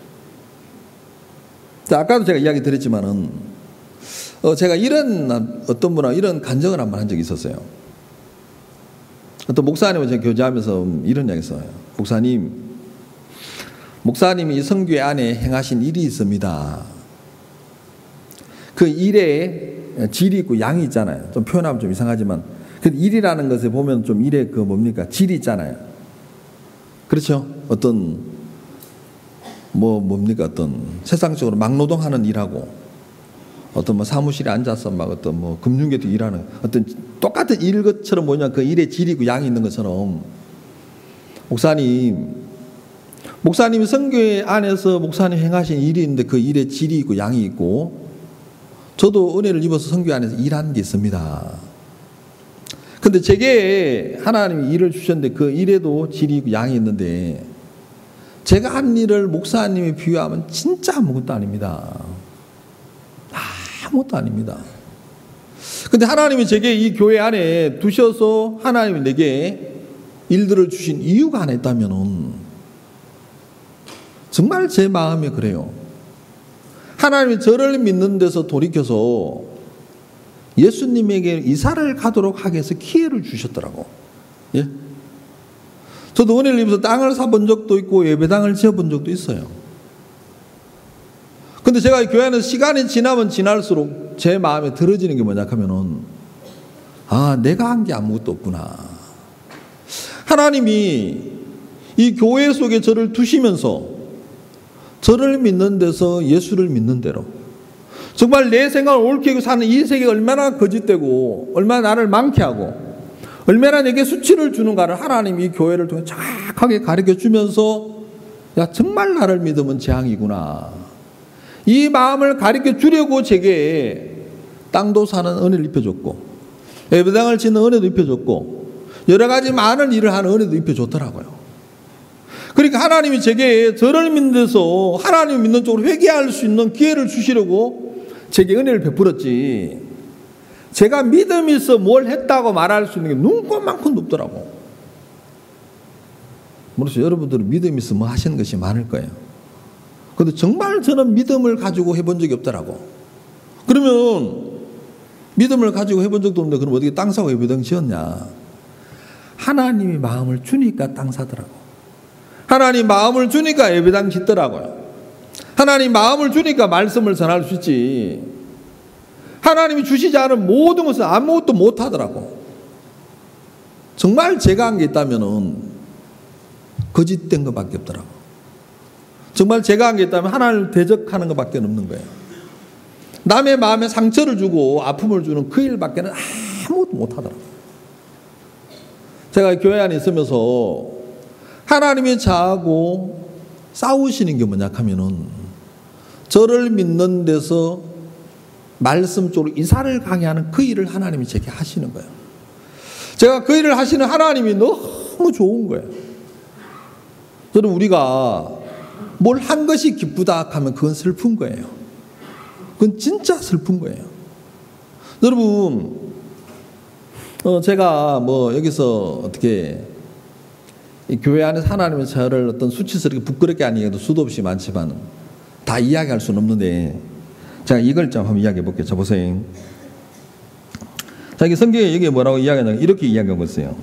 자, 아까도 제가 이야기 드렸지만은 제가 이런 어떤 분하고 이런 간증을 한번 한 적이 있었어요. 어떤 목사님을 제가 교제하면서 이런 이야기 했어요. 목사님이 성교회 안에 행하신 일이 있습니다. 그 일에 질이 있고 양이 있잖아요. 좀 표현하면 좀 이상하지만 그 일이라는 것에 보면 좀 일에 그 뭡니까? 질이 있잖아요. 그렇죠? 어떤 뭡니까? 어떤 세상적으로 막노동하는 일하고 어떤 뭐 사무실에 앉아서 막 어떤 뭐 금융계도 일하는 어떤 똑같은 일 것처럼 뭐냐 그 일에 질이 있고 양이 있는 것처럼 목사님이 성교회 안에서 목사님 행하신 일이 있는데 그 일에 질이 있고 양이 있고 저도 은혜를 입어서 성교회 안에서 일한 게 있습니다. 근데 제게 하나님이 일을 주셨는데 그 일에도 질이 있고 양이 있는데 제가 한 일을 목사님이 비유하면 진짜 아무것도 아닙니다. 아무것도 아닙니다. 근데 하나님이 제게 이 교회 안에 두셔서 하나님이 내게 일들을 주신 이유가 하나 있다면은 정말 제 마음에 그래요. 하나님이 저를 믿는 데서 돌이켜서 예수님에게 이사를 가도록 하기 위해서 기회를 주셨더라고. 예? 저도 은혜를 입어서 땅을 사본 적도 있고 예배당을 지어본 적도 있어요. 근데 제가 교회 안에서 시간이 지나면 지날수록 제 마음에 들어지는 게 뭐냐 하면은 내가 한 게 아무것도 없구나. 하나님이 이 교회 속에 저를 두시면서 저를 믿는 데서 예수를 믿는 대로 정말 내 생각을 옳게 사는 이 세계가 얼마나 거짓되고 얼마나 나를 망케하고 얼마나 내게 수치를 주는가를 하나님이 이 교회를 통해 정확하게 가르쳐주면서 야 정말 나를 믿으면 재앙이구나. 이 마음을 가르쳐주려고 제게 땅도 사는 은혜를 입혀줬고 예배당을 짓는 은혜도 입혀줬고 여러 가지 많은 일을 하는 은혜도 입혀줬더라고요. 그러니까 하나님이 제게 저를 믿는 데서 하나님 믿는 쪽으로 회개할 수 있는 기회를 주시려고 제게 은혜를 베풀었지 제가 믿음이 있어 뭘 했다고 말할 수 있는 게 눈꼽만큼도 없더라고. 물론 여러분들은 믿음이 있어 뭐 하시는 것이 많을 거예요. 그런데 정말 저는 믿음을 가지고 해본 적이 없더라고. 그러면 믿음을 가지고 해본 적도 없는데 그럼 어떻게 땅 사고 예배당 지었냐. 하나님이 마음을 주니까 땅 사더라고. 하나님 마음을 주니까 예배당 짓더라고요. 하나님 마음을 주니까 말씀을 전할 수 있지. 하나님이 주시지 않은 모든 것은 아무것도 못하더라고. 정말 제가 한 게 있다면 거짓된 것밖에 없더라고. 정말 제가 한 게 있다면 하나님을 대적하는 것밖에 없는 거예요. 남의 마음에 상처를 주고 아픔을 주는 그 일밖에는 아무것도 못하더라고. 제가 교회 안에 있으면서 하나님이 저하고 싸우시는 게 뭐냐 하면은 저를 믿는 데서 말씀 쪽으로 이사를 가게 하는 그 일을 하나님이 제게 하시는 거예요. 제가 그 일을 하시는 하나님이 너무 좋은 거예요. 저는 우리가 뭘 한 것이 기쁘다 하면 그건 슬픈 거예요. 그건 진짜 슬픈 거예요. 여러분, 제가 뭐 여기서 어떻게 이 교회 안에서 하나님의 저를 어떤 수치스럽게 부끄럽게 하는 얘기도 수도 없이 많지만 다 이야기할 수는 없는데 제가 이걸 좀 한번 이야기해 볼게요. 자, 보세요. 자, 이게 성경에 여기 뭐라고 이야기하냐면 이렇게 이야기하고 있어요.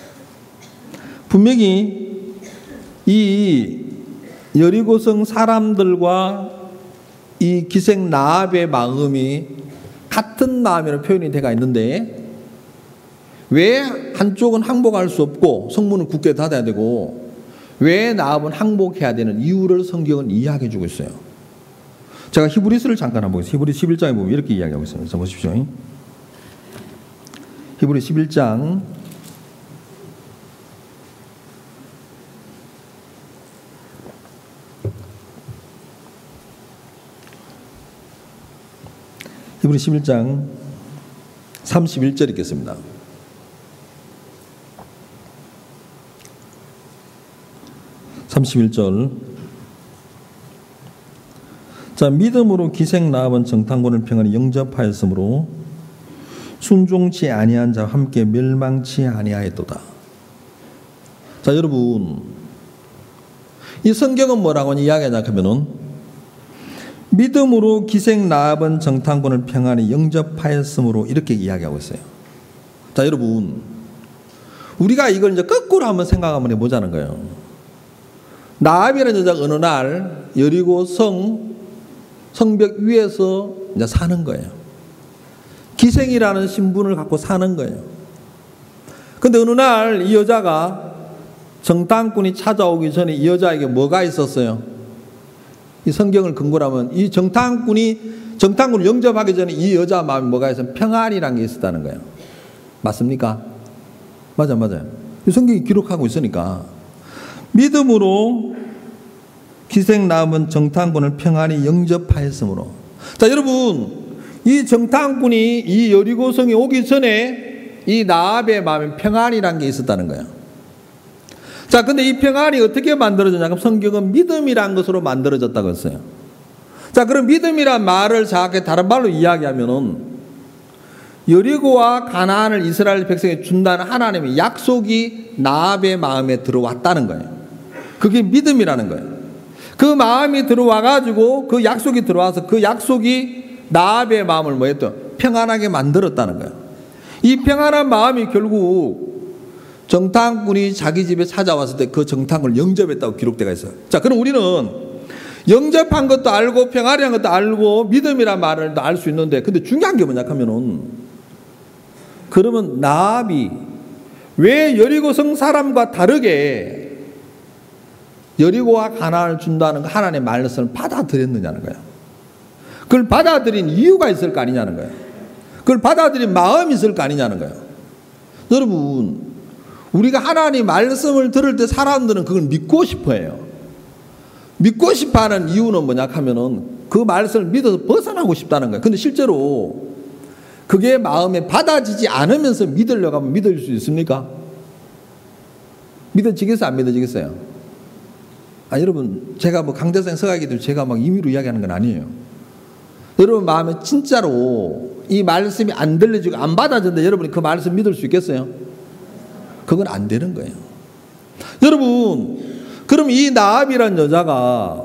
분명히 이 여리고성 사람들과 이 기생 나합의 마음이 같은 마음이라는 표현이 돼가 있는데 왜 한쪽은 항복할 수 없고 성문은 굳게 닫아야 되고 왜 나합은 항복해야 되는 이유를 성경은 이야기해 주고 있어요. 제가 히브리서를 잠깐 한번 보겠습니다. 히브리 11장에 보면 이렇게 이야기하고 있습니다. 자, 보십시오. 히브리 11장 11장 31절 읽겠습니다. 자, 믿음으로 기생 라합은 정탐꾼을 평안히 영접하였으므로 순종치 아니한 자와 함께 멸망치 아니하였도다. 자, 여러분, 이 성경은 뭐라고 이야기하냐 하면은 믿음으로 기생 라합은 정탐꾼을 평안히 영접하였으므로 이렇게 이야기하고 있어요. 자, 여러분, 우리가 이걸 이제 거꾸로 한번 생각 한번 해보자는 거예요. 라합이라는 여자가 어느 날 여리고 성벽 위에서 이제 사는 거예요. 기생이라는 신분을 갖고 사는 거예요. 근데 어느 날 이 여자가 정탐꾼이 찾아오기 전에 이 여자에게 뭐가 있었어요? 이 성경을 근거로 하면 이 정탐꾼을 영접하기 전에 이 여자 마음에 뭐가 있어요? 평안이라는 게 있었다는 거예요. 맞습니까? 맞아요. 이 성경이 기록하고 있으니까. 믿음으로 기생 라합은 정탐꾼을 평안히 영접하였으므로. 자, 여러분, 이 정탐꾼이 이 여리고성에 오기 전에 이 라합의 마음에 평안이라는 게 있었다는 거예요. 자, 근데 이 평안이 어떻게 만들어졌냐면 성경은 믿음이란 것으로 만들어졌다고 했어요. 자, 그럼 믿음이란 말을 정확히 다른 말로 이야기하면은 여리고와 가나안을 이스라엘 백성에 준다는 하나님의 약속이 라합의 마음에 들어왔다는 거예요. 그게 믿음이라는 거예요. 그 마음이 들어와가지고 그 약속이 들어와서 그 약속이 라합의 마음을 뭐 했던? 평안하게 만들었다는 거예요. 이 평안한 마음이 결국 정탐꾼이 자기 집에 찾아왔을 때 그 정탐꾼을 영접했다고 기록되어 있어요. 자, 그럼 우리는 영접한 것도 알고 평안이란 것도 알고 믿음이란 말을 알 수 있는데, 근데 중요한 게 뭐냐 하면은, 그러면 라합이 왜 여리고성 사람과 다르게 여리고와 가나안을 준다는 거 하나님의 말씀을 받아들였느냐는 거예요. 그걸 받아들인 이유가 있을 거 아니냐는 거예요. 그걸 받아들인 마음이 있을 거 아니냐는 거예요. 여러분, 우리가 하나님 말씀을 들을 때 사람들은 그걸 믿고 싶어 해요. 믿고 싶어 하는 이유는 뭐냐 하면은 그 말씀을 믿어서 벗어나고 싶다는 거예요. 근데 실제로 그게 마음에 받아지지 않으면서 믿으려고 하면 믿을 수 있습니까? 믿어지겠어요? 안 믿어지겠어요? 여러분, 제가 뭐 강대상 서가기 때문에 제가 막 임의로 이야기하는 건 아니에요. 여러분 마음에 진짜로 이 말씀이 안 들려지고 안 받아졌는데 여러분이 그 말씀 믿을 수 있겠어요? 그건 안 되는 거예요. 여러분, 그럼 이 라합이란 여자가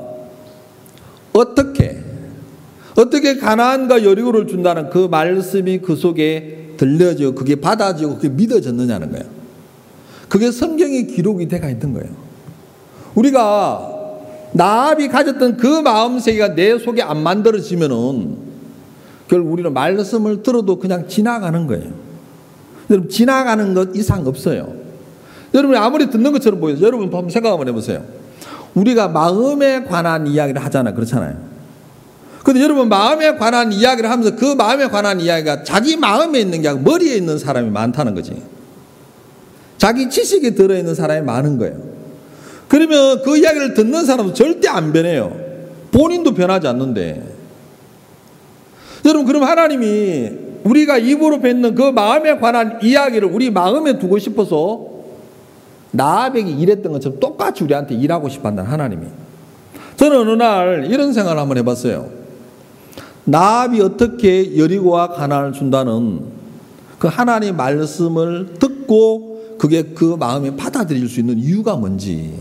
어떻게 가나안과 여리고를 준다는 그 말씀이 그 속에 들려지고 그게 받아지고 그게 믿어졌느냐는 거예요. 그게 성경에 기록이 되어 있는 거예요. 우리가 라합이 가졌던 그 마음세계가 내 속에 안 만들어지면은 결국 우리는 말씀을 들어도 그냥 지나가는 거예요. 여러분, 지나가는 것 이상 없어요. 여러분이 아무리 듣는 것처럼 보여요. 여러분 한번 생각 한번 해보세요. 우리가 마음에 관한 이야기를 하잖아요. 그렇잖아요. 근데 여러분 마음에 관한 이야기를 하면서 그 마음에 관한 이야기가 자기 마음에 있는 게 아니고 머리에 있는 사람이 많다는 거지. 자기 지식이 들어있는 사람이 많은 거예요. 그러면 그 이야기를 듣는 사람은 절대 안 변해요. 본인도 변하지 않는데. 여러분, 그럼 하나님이 우리가 입으로 뱉는 그 마음에 관한 이야기를 우리 마음에 두고 싶어서 라합에게 일했던 것처럼 똑같이 우리한테 일하고 싶어 한다는 하나님이. 저는 어느 날 이런 생각을 한번 해봤어요. 라합이 어떻게 여리고와 가나안을 준다는 그 하나님의 말씀을 듣고 그게 그 마음에 받아들일 수 있는 이유가 뭔지.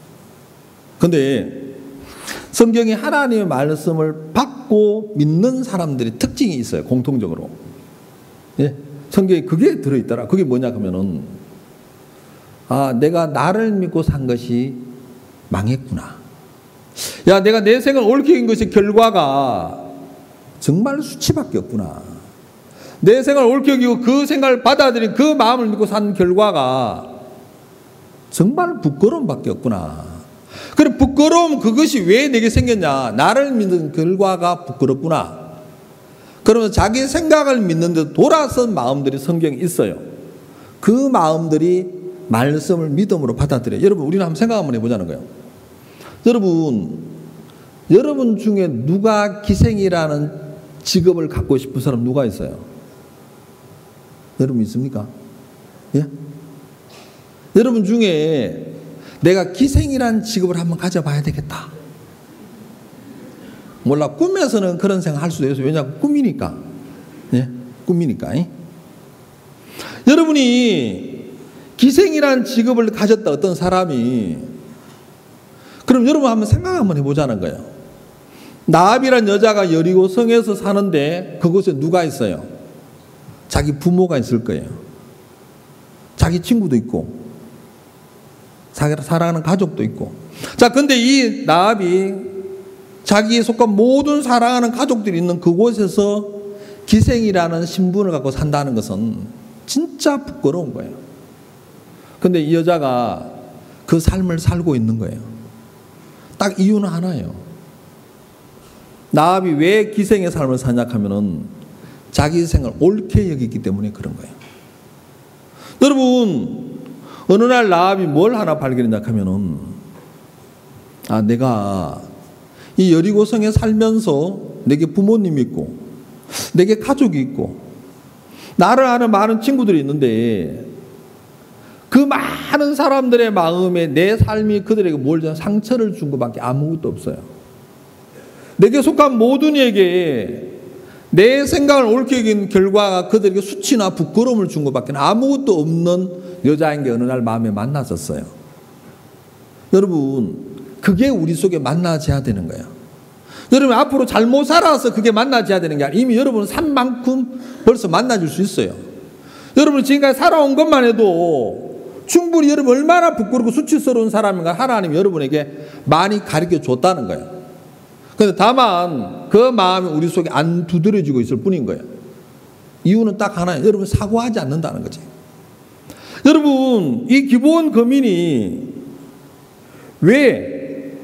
근데 성경에 하나님의 말씀을 받고 믿는 사람들의 특징이 있어요. 공통적으로. 예? 성경에 그게 들어있더라. 그게 뭐냐 하면은 내가 나를 믿고 산 것이 망했구나. 야, 내가 내 생각을 옳게 한 것의 결과가 정말 수치밖에 없구나. 내 생각을 옳게 여기고 그 생각을 받아들인 그 마음을 믿고 산 결과가 정말 부끄러움밖에 없구나. 그럼 부끄러움, 그것이 왜 내게 생겼냐? 나를 믿는 결과가 부끄럽구나. 그러면 자기 생각을 믿는데 돌아선 마음들이 성경에 있어요. 그 마음들이 말씀을 믿음으로 받아들여요. 여러분, 우리는 한번 생각 한번 해보자는 거예요. 여러분 중에 누가 기생이라는 직업을 갖고 싶은 사람 누가 있어요? 여러분 있습니까? 예? 여러분 중에 내가 기생이란 직업을 한번 가져봐야 되겠다. 몰라, 꿈에서는 그런 생각 할 수도 있어요. 왜냐하면 꿈이니까. 예? 꿈이니까. 예? 여러분이 기생이란 직업을 가졌다, 어떤 사람이. 그럼 여러분 한번 생각 한번 해보자는 거예요. 나압이란 여자가 여리고 성에서 사는데 그곳에 누가 있어요? 자기 부모가 있을 거예요. 자기 친구도 있고, 자기가 사랑하는 가족도 있고. 자, 근데 이 나압이 자기에 속한 모든 사랑하는 가족들이 있는 그곳에서 기생이라는 신분을 갖고 산다는 것은 진짜 부끄러운 거예요. 근데 이 여자가 그 삶을 살고 있는 거예요. 딱 이유는 하나예요. 나압이 왜 기생의 삶을 사냐 하면은 자기 인생을 옳게 여기기 때문에 그런 거예요. 여러분, 어느 날 나압이 뭘 하나 발견했냐 하면은, 아, 내가 이 여리고성에 살면서 내게 부모님이 있고 내게 가족이 있고 나를 아는 많은 친구들이 있는데 그 많은 사람들의 마음에 내 삶이 그들에게 뭘 준 상처를 준 것밖에 아무것도 없어요. 내게 속한 모든 이에게 내 생각을 옳게 여긴 결과가 그들에게 수치나 부끄러움을 준 것밖에 아무것도 없는 여자인 게 어느 날 마음에 만났었어요. 여러분, 그게 우리 속에 만나져야 되는 거예요. 여러분, 앞으로 잘못 살아서 그게 만나져야 되는 게 아니라 이미 여러분은 산 만큼 벌써 만나줄 수 있어요. 여러분 지금까지 살아온 것만 해도 충분히 여러분 얼마나 부끄럽고 수치스러운 사람인가 하나님이 여러분에게 많이 가르쳐 줬다는 거예요. 그런데 다만 그 마음이 우리 속에 안 두드러지고 있을 뿐인 거예요. 이유는 딱 하나예요. 여러분 사고하지 않는다는 거지. 여러분, 이 기본 거민이 왜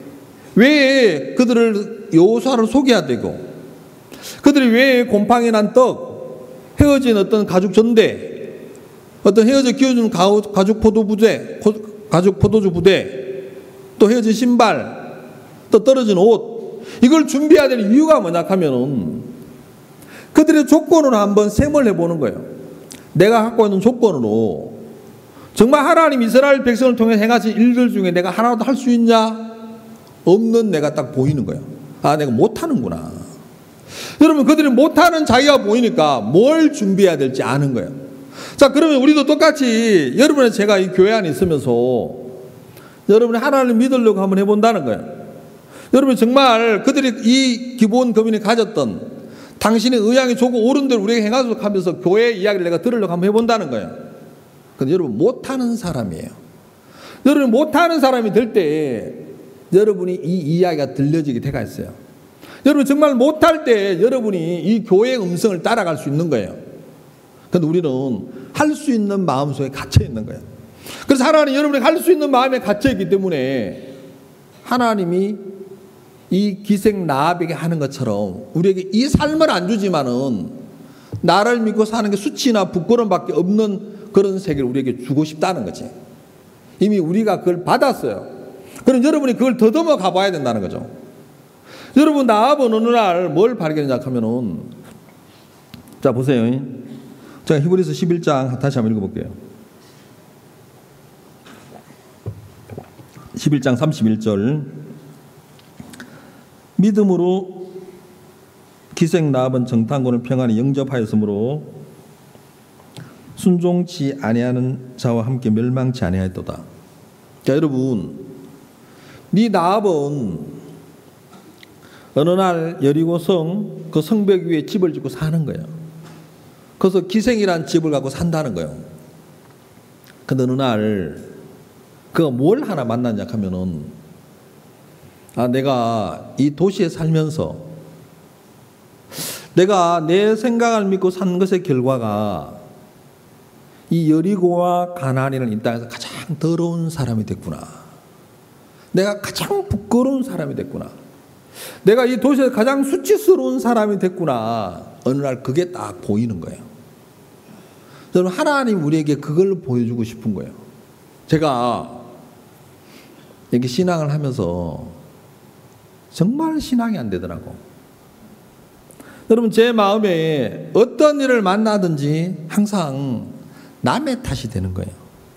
그들을 여호수아를 속여야 되고, 그들이 왜 곰팡이 난 떡, 헤어진 어떤 가죽 전대, 어떤 헤어져 끼워준 가죽 포도주 부대, 또 헤어진 신발, 또 떨어진 옷, 이걸 준비해야 될 이유가 뭐냐 하면은 그들의 조건으로 한번 생각을 해보는 거예요. 내가 갖고 있는 조건으로 정말 하나님 이스라엘 백성을 통해 행하신 일들 중에 내가 하나도 할 수 있냐? 없는 내가 딱 보이는 거예요. 아, 내가 못하는구나. 여러분, 그들이 못하는 자기가 보이니까 뭘 준비해야 될지 아는 거예요. 자, 그러면 우리도 똑같이 여러분의 제가 이 교회 안에 있으면서 여러분이 하나님을 믿으려고 한번 해본다는 거예요. 여러분 정말 그들이 이 기본 거민이 가졌던 당신의 의향이 좋고 옳은 대로 우리에게 행하도록 하면서 교회 이야기를 내가 들으려고 한번 해본다는 거예요. 근데 여러분 못하는 사람이에요. 여러분 못하는 사람이 될 때 여러분이 이 이야기가 들려지게 돼가 있어요. 여러분 정말 못할 때 여러분이 이 교회의 음성을 따라갈 수 있는 거예요. 그런데 우리는 할 수 있는 마음속에 갇혀 있는 거예요. 그래서 하나님 여러분이 할 수 있는 마음에 갇혀 있기 때문에 하나님이 이 기생 나압에게 하는 것처럼 우리에게 이 삶을 안 주지만은 나를 믿고 사는 게 수치나 부끄러움밖에 없는 그런 세계를 우리에게 주고 싶다는 거지. 이미 우리가 그걸 받았어요. 그럼 여러분이 그걸 더듬어 가봐야 된다는 거죠. 여러분 나압은 어느 날 뭘 발견했냐 하면은, 자 보세요. 제가 히브리서 11장 다시 한번 읽어볼게요. 11장 31절. 믿음으로 기생 나압은 정탐꾼을 평안히 영접하였으므로 순종치 아니하는 자와 함께 멸망치 아니하였도다. 자 여러분, 이 나압은 어느 날 여리고성 그 성벽 위에 집을 짓고 사는 거예요. 그래서 기생이란 집을 갖고 산다는 거예요. 근데 어느 날 그가 뭘 하나 만났냐 하면은, 아 내가 이 도시에 살면서 내가 내 생각을 믿고 산 것의 결과가 이 여리고와 가나안이라는 이 땅에서 가장 더러운 사람이 됐구나. 내가 가장 부끄러운 사람이 됐구나. 내가 이 도시에서 가장 수치스러운 사람이 됐구나. 어느 날 그게 딱 보이는 거예요. 저는 하나님 우리에게 그걸 보여주고 싶은 거예요. 제가 이렇게 신앙을 하면서 정말 신앙이 안 되더라고. 여러분, 제 마음에 어떤 일을 만나든지 항상 남의 탓이 되는 거예요.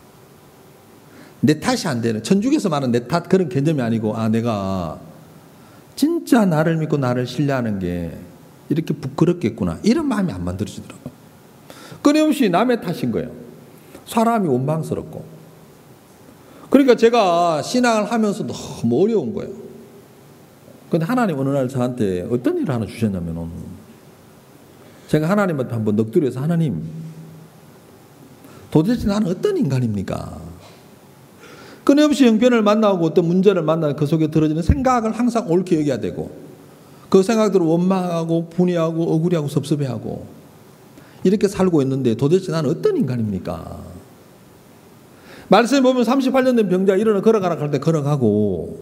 내 탓이 안 되는, 천주교에서 말하는 내 탓 그런 개념이 아니고, 내가 진짜 나를 믿고 나를 신뢰하는 게 이렇게 부끄럽겠구나, 이런 마음이 안 만들어지더라고요. 끊임없이 남의 탓인 거예요. 사람이 원망스럽고. 그러니까 제가 신앙을 하면서 너무 어려운 거예요. 근데 하나님 어느 날 저한테 어떤 일을 하나 주셨냐면은, 제가 하나님한테 한번 넋두리에서, 하나님, 도대체 나는 어떤 인간입니까? 끊임없이 형편을 만나고 어떤 문제를 만나고 그 속에 들어지는 생각을 항상 옳게 여겨야 되고, 그 생각들을 원망하고 분해하고 억울해하고 섭섭해하고 이렇게 살고 있는데 도대체 나는 어떤 인간입니까? 말씀에 보면 38년 된 병자가 일어나 걸어가라 할 때 걸어가고,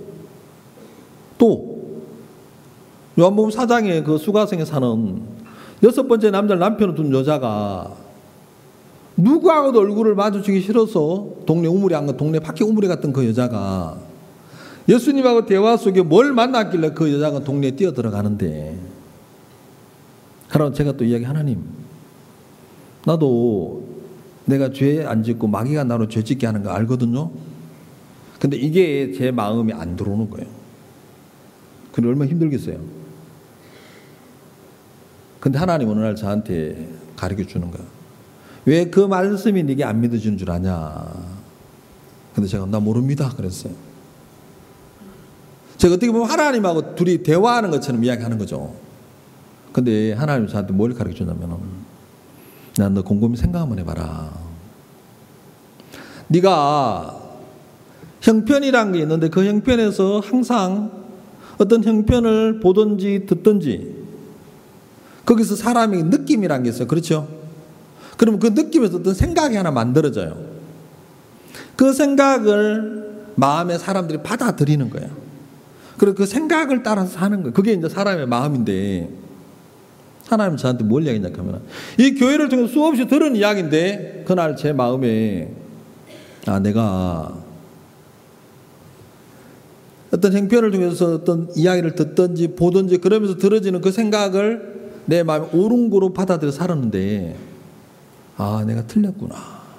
또 요한복음 4장에 그 수가성에 사는 6번째 남자를 남편을 둔 여자가 누구하고도 얼굴을 마주치기 싫어서 동네 우물에 안 가, 동네 밖에 우물에 갔던 그 여자가 예수님하고 대화 속에 뭘 만났길래 그 여자가 동네에 뛰어 들어가는데, 그러면 제가 또 이야기, 하나님, 나도 내가 죄 안 짓고 마귀가 나로 죄 짓게 하는 거 알거든요. 근데 이게 제 마음이 안 들어오는 거예요. 그래 얼마나 힘들겠어요. 근데 하나님 어느 날 저한테 가르쳐 주는 거예요. 왜 그 말씀이 네게 안 믿어지는 줄 아냐? 근데 제가 나 모릅니다 그랬어요. 제가 어떻게 보면 하나님하고 둘이 대화하는 것처럼 이야기하는 거죠. 근데 하나님 저한테 뭘 가르쳐 주냐면은, 난 너 곰곰이 생각 한번 해봐라. 네가 형편이란 게 있는데 그 형편에서 항상 어떤 형편을 보든지 듣든지 거기서 사람이 느낌이란 게 있어요. 그렇죠? 그러면 그 느낌에서 어떤 생각이 하나 만들어져요. 그 생각을 마음의 사람들이 받아들이는 거예요. 그리고 그 생각을 따라서 사는 거예요. 그게 이제 사람의 마음인데, 하나님 저한테 뭘 이야기했냐 하면, 이 교회를 통해서 수없이 들은 이야기인데, 그날 제 마음에 내가 어떤 형편을 통해서 어떤 이야기를 듣든지 보든지 그러면서 들어지는 그 생각을 내 마음에 옳은 거로 받아들여 살았는데, 내가 틀렸구나.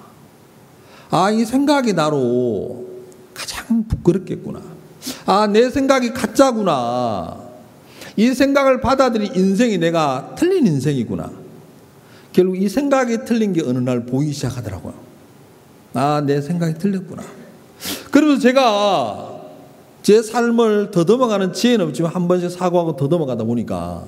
이 생각이 나로 가장 부끄럽겠구나. 내 생각이 가짜구나. 이 생각을 받아들인 인생이 내가 틀린 인생이구나. 결국 이 생각이 틀린 게 어느 날 보이기 시작하더라고요. 내 생각이 틀렸구나. 그러면서 제가 제 삶을 더듬어가는 지혜는 없지만 한 번씩 사고하고 더듬어가다 보니까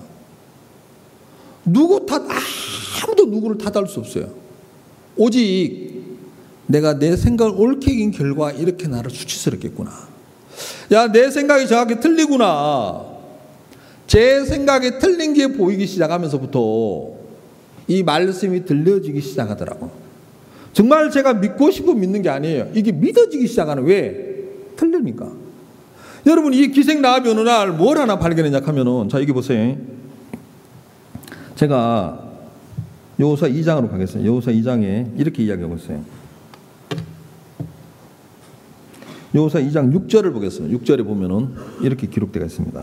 아무도 누구를 탓할 수 없어요. 오직 내가 내 생각을 옳게 이긴 결과 이렇게 나를 수치스럽겠구나. 내 생각이 정확히 틀리구나. 제 생각이 틀린 게 보이기 시작하면서부터 이 말씀이 들려지기 시작하더라고. 정말 제가 믿고 싶어 믿는 게 아니에요. 이게 믿어지기 시작하는. 왜? 틀리니까. 여러분, 이 기생나합이 어느 날 뭘 하나 발견했냐 하면은, 자, 여기 보세요. 제가 여호수아 2장으로 가겠습니다. 여호수아 2장에 이렇게 이야기하고 있어요. 여호수아 2장 6절을 보겠습니다. 6절에 보면은 이렇게 기록되어 있습니다.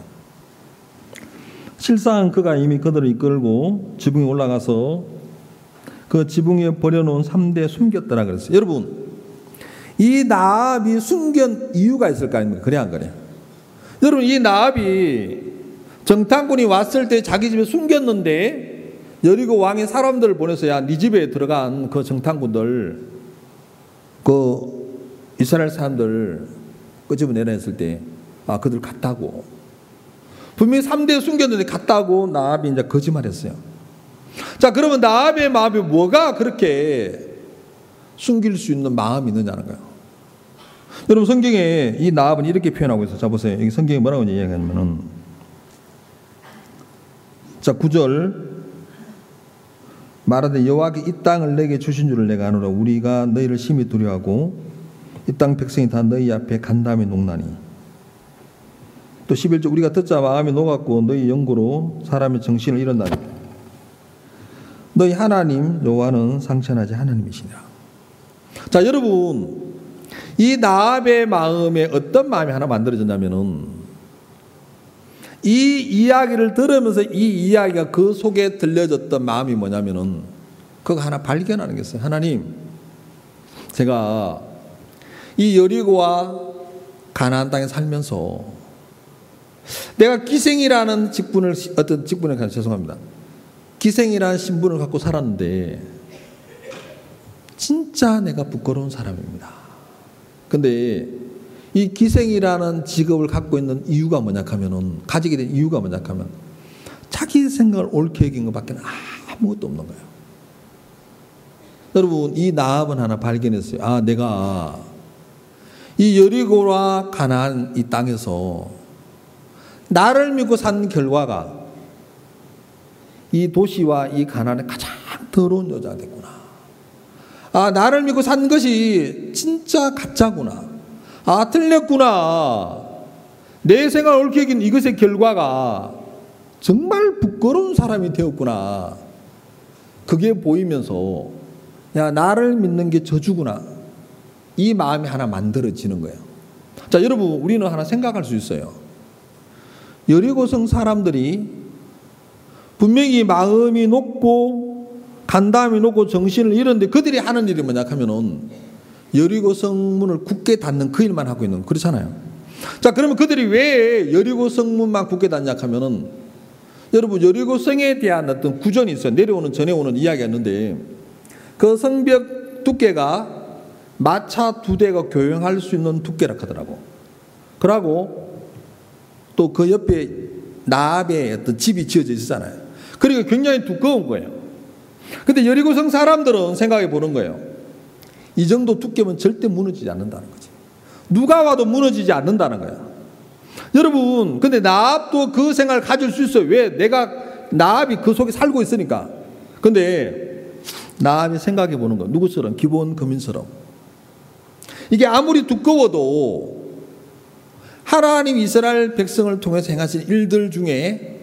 실상 그가 이미 그들을 이끌고 지붕에 올라가서 그 지붕 위에 버려놓은 3대 숨겼더라 그랬어요. 여러분, 이 나합이 숨긴 이유가 있을 거 아닙니까? 그래 안 그래? 여러분, 이 나합이 정탐꾼이 왔을 때 자기 집에 숨겼는데 여리고 왕이 사람들을 보내서 네 집에 들어간 그 정탐꾼들, 그 이스라엘 사람들 끄집어내라 했을 때 그들 갔다고. 분명히 3대 숨겼는데 갔다고 나합이 이제 거짓말했어요. 자, 그러면 나합의 마음에 뭐가 그렇게 숨길 수 있는 마음이 있느냐는 거예요. 여러분, 성경에 이 나합은 이렇게 표현하고 있어요. 자, 보세요. 여기 성경에 뭐라고 이야기하냐면은, 자, 9절 말하되 여호와께 이 땅을 내게 주신 줄을 내가 아노라. 우리가 너희를 심히 두려워하고 이 땅 백성이 다 너희 앞에 간담이 녹나니. 또 11절 우리가 듣자 마음이 녹았고 너희 영구로 사람의 정신을 잃었나니 너희 하나님 여호와는 상천하지 하나님이시니라. 자, 여러분, 이 나합의 마음에 어떤 마음이 하나 만들어졌냐면은, 이 이야기를 들으면서 이 이야기가 그 속에 들려졌던 마음이 뭐냐면은 그거 하나 발견하는 게 있어요. 하나님, 제가 이 여리고와 가나안 땅에 살면서 내가 기생이라는 직분을, 어떤 직분에 관해서 죄송합니다. 기생이라는 신분을 갖고 살았는데 진짜 내가 부끄러운 사람입니다. 근데 이 기생이라는 직업을 갖고 있는 이유가 뭐냐 하면은, 가지게 된 이유가 뭐냐 하면 자기 생각을 옳게 여긴 것밖에 아무것도 없는 거예요. 여러분, 이 나압은 하나 발견했어요. 아, 내가 이 여리고와 가나안 이 땅에서 나를 믿고 산 결과가 이 도시와 이 가나안의 가장 더러운 여자가 됐구나. 아, 나를 믿고 산 것이 진짜 가짜구나. 아, 틀렸구나. 내 생각을 옳게 여긴 이것의 결과가 정말 부끄러운 사람이 되었구나. 그게 보이면서 야, 나를 믿는 게 저주구나. 이 마음이 하나 만들어지는 거예요. 자, 여러분, 우리는 하나 생각할 수 있어요. 여리고성 사람들이 분명히 마음이 높고 간담이 높고 정신을 잃었는데 그들이 하는 일이 뭐냐 하면은 여리고 성문을 굳게 닫는 그 일만 하고 있는, 그렇잖아요. 자, 그러면 그들이 왜 여리고 성문만 굳게 닫냐 하면은, 여러분, 여리고 성에 대한 어떤 구전이 있어요. 내려오는 전에 오는 이야기였는데 그 성벽 두께가 마차 2대가 교행할 수 있는 두께라 하더라고. 그러고 또 그 옆에 나압의 어떤 집이 지어져 있었잖아요. 그리고 굉장히 두꺼운 거예요. 근데 여리고성 사람들은 생각해 보는 거예요. 이 정도 두께면 절대 무너지지 않는다는 거지. 누가 와도 무너지지 않는다는 거예요. 여러분, 근데 나압도 그 생각을 가질 수 있어요. 왜? 내가 나압이 그 속에 살고 있으니까. 근데 나압이 생각해 보는 거, 누구처럼? 기브온 거민처럼. 이게 아무리 두꺼워도 하나님 이스라엘 백성을 통해서 행하신 일들 중에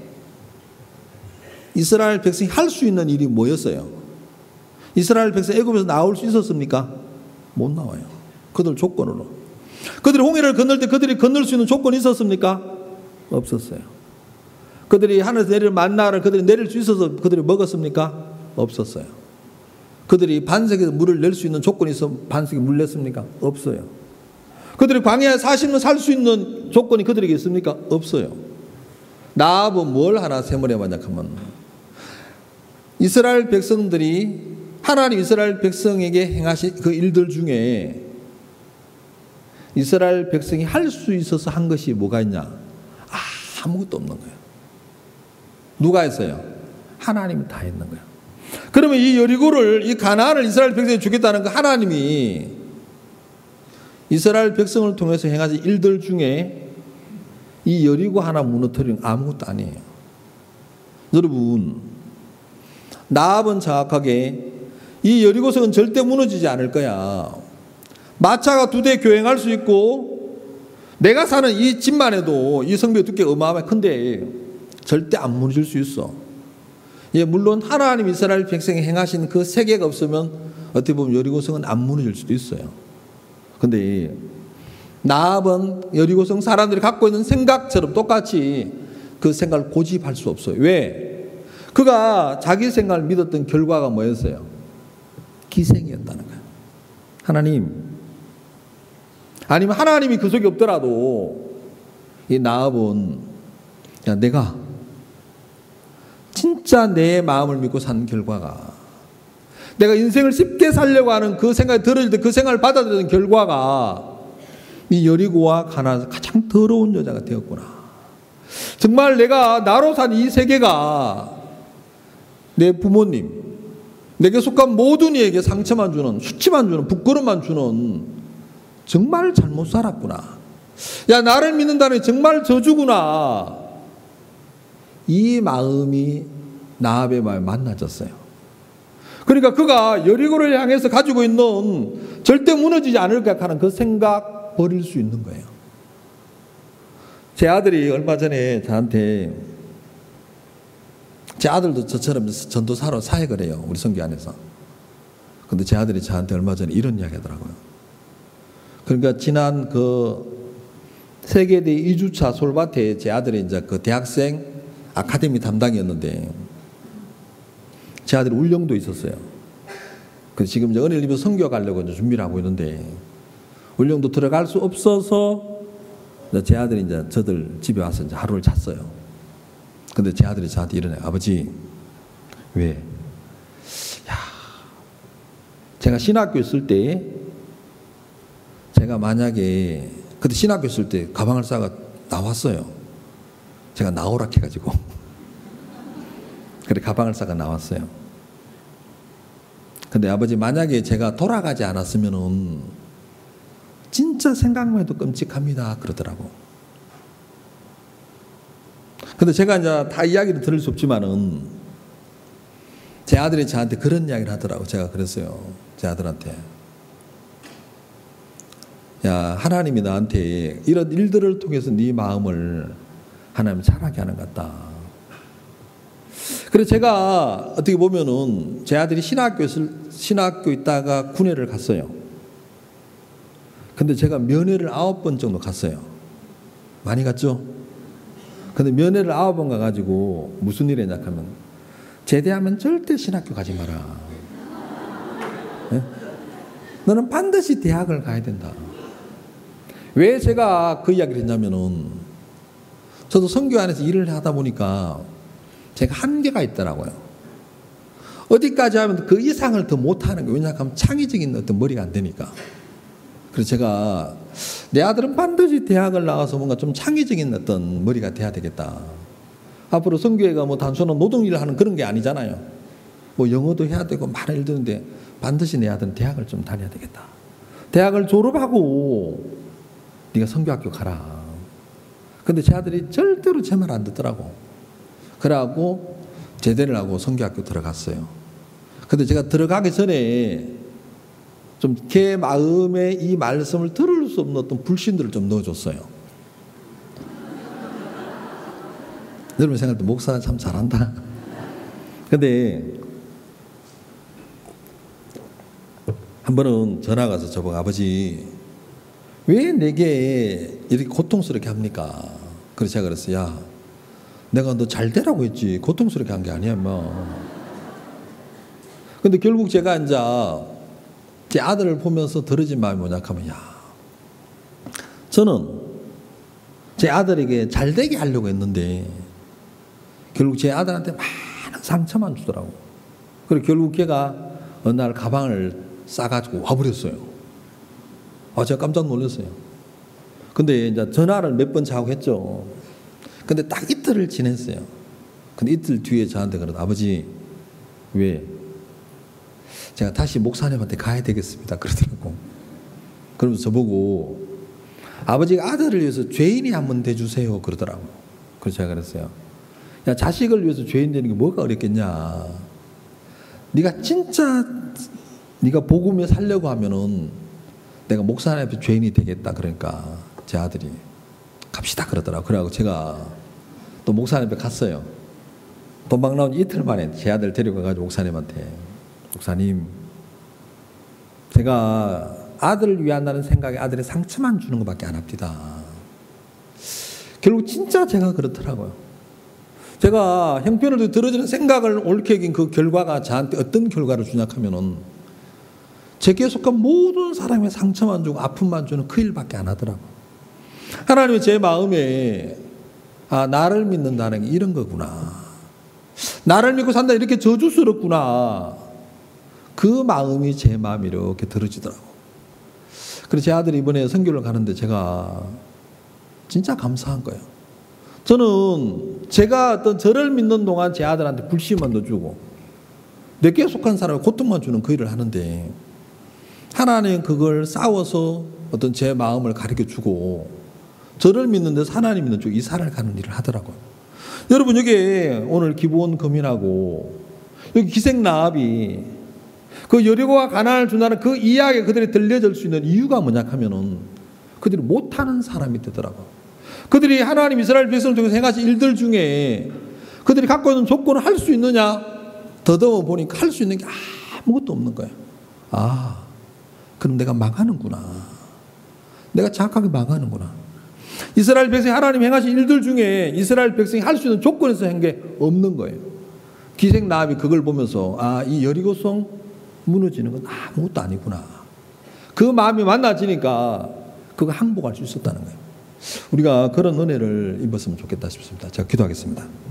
이스라엘 백성이 할 수 있는 일이 뭐였어요? 이스라엘 백성 애굽에서 나올 수 있었습니까? 못 나와요. 그들 조건으로. 그들이 홍해를 건널 때 그들이 건널 수 있는 조건이 있었습니까? 없었어요. 그들이 하늘에서 내릴 만나를 그들이 내릴 수 있어서 그들이 먹었습니까? 없었어요. 그들이 반석에서 물을 낼 수 있는 조건이 있어 반석에 물 냈습니까? 없어요. 그들이 광야에 40년 살 수 있는 조건이 그들에게 있습니까? 없어요. 나압은 뭘 하나 세물에 만약하면, 이스라엘 백성들이 하나님 이스라엘 백성에게 행하신 그 일들 중에 이스라엘 백성이 할 수 있어서 한 것이 뭐가 있냐? 아무것도 없는 거예요. 누가 했어요? 하나님이 다 했는 거예요. 그러면 이 여리고를, 이 가나안을 이스라엘 백성에 주겠다는 거, 하나님이 이스라엘 백성을 통해서 행하신 일들 중에 이 여리고 하나 무너뜨리는 아무것도 아니에요. 여러분, 나압은 정확하게 이 여리고성은 절대 무너지지 않을 거야. 마차가 2대 교행할 수 있고 내가 사는 이 집만 해도 이 성벽 두께가 어마어마하게 큰데 절대 안 무너질 수 있어. 예, 물론 하나님 이스라엘 백성이 행하신 그 세계가 없으면 어떻게 보면 여리고성은 안 무너질 수도 있어요. 근데 나압은 여리고성 사람들이 갖고 있는 생각처럼 똑같이 그 생각을 고집할 수 없어요. 왜? 그가 자기 생각을 믿었던 결과가 뭐였어요? 기생이었다는 거예요. 하나님, 아니면 하나님이 그 속에 없더라도 이 나압은, 야, 내가 진짜 내 마음을 믿고 산 결과가, 내가 인생을 쉽게 살려고 하는 그 생각이 들어질 때 그 생각을 받아들이는 결과가 이 여리고와 가나안에서 가장 더러운 여자가 되었구나. 정말 내가 나로 산 이 세계가 내 부모님, 내게 속한 모든 이에게 상처만 주는, 수치만 주는, 부끄러움만 주는 정말 잘못 살았구나. 야, 나를 믿는다는 게 정말 저주구나. 이 마음이 나압의 마음에 만나졌어요. 그러니까 그가 여리고를 향해서 가지고 있는 절대 무너지지 않을 것 하는 그 생각 버릴 수 있는 거예요. 제 아들이 얼마 전에 저한테, 제 아들도 저처럼 전도사로 사역을 해요. 우리 선교 안에서. 근데 제 아들이 저한테 얼마 전에 이런 이야기 하더라고요. 그러니까 지난 그 세계대 2주차 솔바테에 제 아들이 이제 그 대학생 아카데미 담당이었는데 제 아들이 울릉도 있었어요. 그래서 지금 이제 은혜를 입어 선교 가려고 이제 준비를 하고 있는데 울릉도 들어갈 수 없어서 제 아들이 이제 저들 집에 와서 이제 하루를 잤어요. 근데 제 아들이 저한테 이러네. 아버지, 왜? 야, 제가 신학교 있을 때 제가 만약에 그때 신학교 있을 때 가방을 싸가 나왔어요. 제가 나오라 해가지고 그래 가방을 싸가 나왔어요. 근데 아버지 만약에 제가 돌아가지 않았으면은 진짜 생각만 해도 끔찍합니다 그러더라고. 근데 제가 이제 다 이야기를 들을 수 없지만은 제 아들이 저한테 그런 이야기를 하더라고. 제가 그랬어요. 제 아들한테. 야, 하나님이 나한테 이런 일들을 통해서 네 마음을 하나님 자라게 하는 것 같다. 그래서 제가 어떻게 보면은 제 아들이 신학교 있다가 군회를 갔어요. 근데 제가 면회를 9번 정도 갔어요. 많이 갔죠? 근데 면회를 9번 가가지고 무슨 일 했냐 하면 제대하면 절대 신학교 가지 마라. 네? 너는 반드시 대학을 가야 된다. 왜 제가 그 이야기를 했냐면은 저도 선교 안에서 일을 하다 보니까 제가 한계가 있더라고요. 어디까지 하면 그 이상을 더 못하는 거예요. 왜냐하면 창의적인 어떤 머리가 안 되니까. 그래서 제가 내 아들은 반드시 대학을 나와서 뭔가 좀 창의적인 어떤 머리가 돼야 되겠다. 앞으로 선교회가 뭐 단순한 노동일을 하는 그런 게 아니잖아요. 뭐 영어도 해야 되고 많은 일도 있는데 반드시 내 아들은 대학을 좀 다녀야 되겠다. 대학을 졸업하고 네가 선교학교 가라. 근데 제 아들이 절대로 제 말 안 듣더라고. 그래갖고 제대를 하고 선교학교 들어갔어요. 근데 제가 들어가기 전에 좀 걔 마음에 이 말씀을 들을 수 없는 어떤 불신들을 좀 넣어줬어요. 여러분 생각할 때 목사는 참 잘한다. 근데 한 번은 전화가 와서 저보고 아버지 왜 내게 이렇게 고통스럽게 합니까? 그래서 제가 그랬어요. 야, 내가 너 잘 되라고 했지 고통스럽게 한 게 아니야 뭐. 근데 결국 제가 이제 제 아들을 보면서 들어진 마음이 뭐냐 하면 야, 저는 제 아들에게 잘 되게 하려고 했는데 결국 제 아들한테 많은 상처만 주더라고. 그리고 결국 걔가 어느 날 가방을 싸가지고 와버렸어요. 제가 깜짝 놀랐어요. 근데 이제 전화를 몇 번 자고 했죠. 근데 딱 이틀을 지냈어요. 근데 이틀 뒤에 저한테 그러더라고요. 아버지, 왜? 제가 다시 목사님한테 가야 되겠습니다. 그러더라고. 그러면서 저보고 아버지가 아들을 위해서 죄인이 한번 돼주세요. 그러더라고. 그래서 제가 그랬어요. 야, 자식을 위해서 죄인 되는 게 뭐가 어렵겠냐. 네가 진짜 네가 복음에 살려고 하면은 내가 목사님 앞에 죄인이 되겠다. 그러니까 제 아들이 갑시다 그러더라고. 그래갖고 제가 또 목사님 앞에 갔어요. 도망 나온 이틀 만에 제 아들 데려가가지고 목사님한테 목사님, 제가 아들을 위한다는 생각에 아들의 상처만 주는 것밖에 안 합니다. 결국 진짜 제가 그렇더라고요. 제가 형편을 들어주는 생각을 옳게 여긴 그 결과가 저한테 어떤 결과를 주냐 하면은 제게 속한 모든 사람의 상처만 주고 아픔만 주는 그 일밖에 안 하더라고요. 하나님이 제 마음에 나를 믿는다는 게 이런 거구나. 나를 믿고 산다 이렇게 저주스럽구나. 그 마음이 제 마음이 이렇게 들어지더라고. 그래서 제 아들이 이번에 선교를 가는데 제가 진짜 감사한 거예요. 저는 제가 어떤 저를 믿는 동안 제 아들한테 불신만 넣어주고 내게 속한 사람에 고통만 주는 그 일을 하는데 하나님 그걸 싸워서 어떤 제 마음을 가르쳐주고 저를 믿는 데서 하나님 믿는 쪽 이사를 가는 일을 하더라고요. 여러분 여기 오늘 기브온 금인하고 여기 기생나합이 그 여리고와 가나안을 준다는 그 이야기 그들이 들려줄 수 있는 이유가 뭐냐 하면은 그들이 못하는 사람이 되더라고요. 그들이 하나님 이스라엘 백성을 통해서 행하신 일들 중에 그들이 갖고 있는 조건을 할 수 있느냐 더더워 보니까 할 수 있는 게 아무것도 없는 거예요. 그럼 내가 망하는구나. 내가 정확하게 망하는구나. 이스라엘 백성이 하나님 행하신 일들 중에 이스라엘 백성이 할 수 있는 조건에서 한 게 없는 거예요. 기생 나합이 그걸 보면서 이 여리고성 무너지는 건 아무것도 아니구나. 그 마음이 만나지니까 그거 항복할 수 있었다는 거예요. 우리가 그런 은혜를 입었으면 좋겠다 싶습니다. 제가 기도하겠습니다.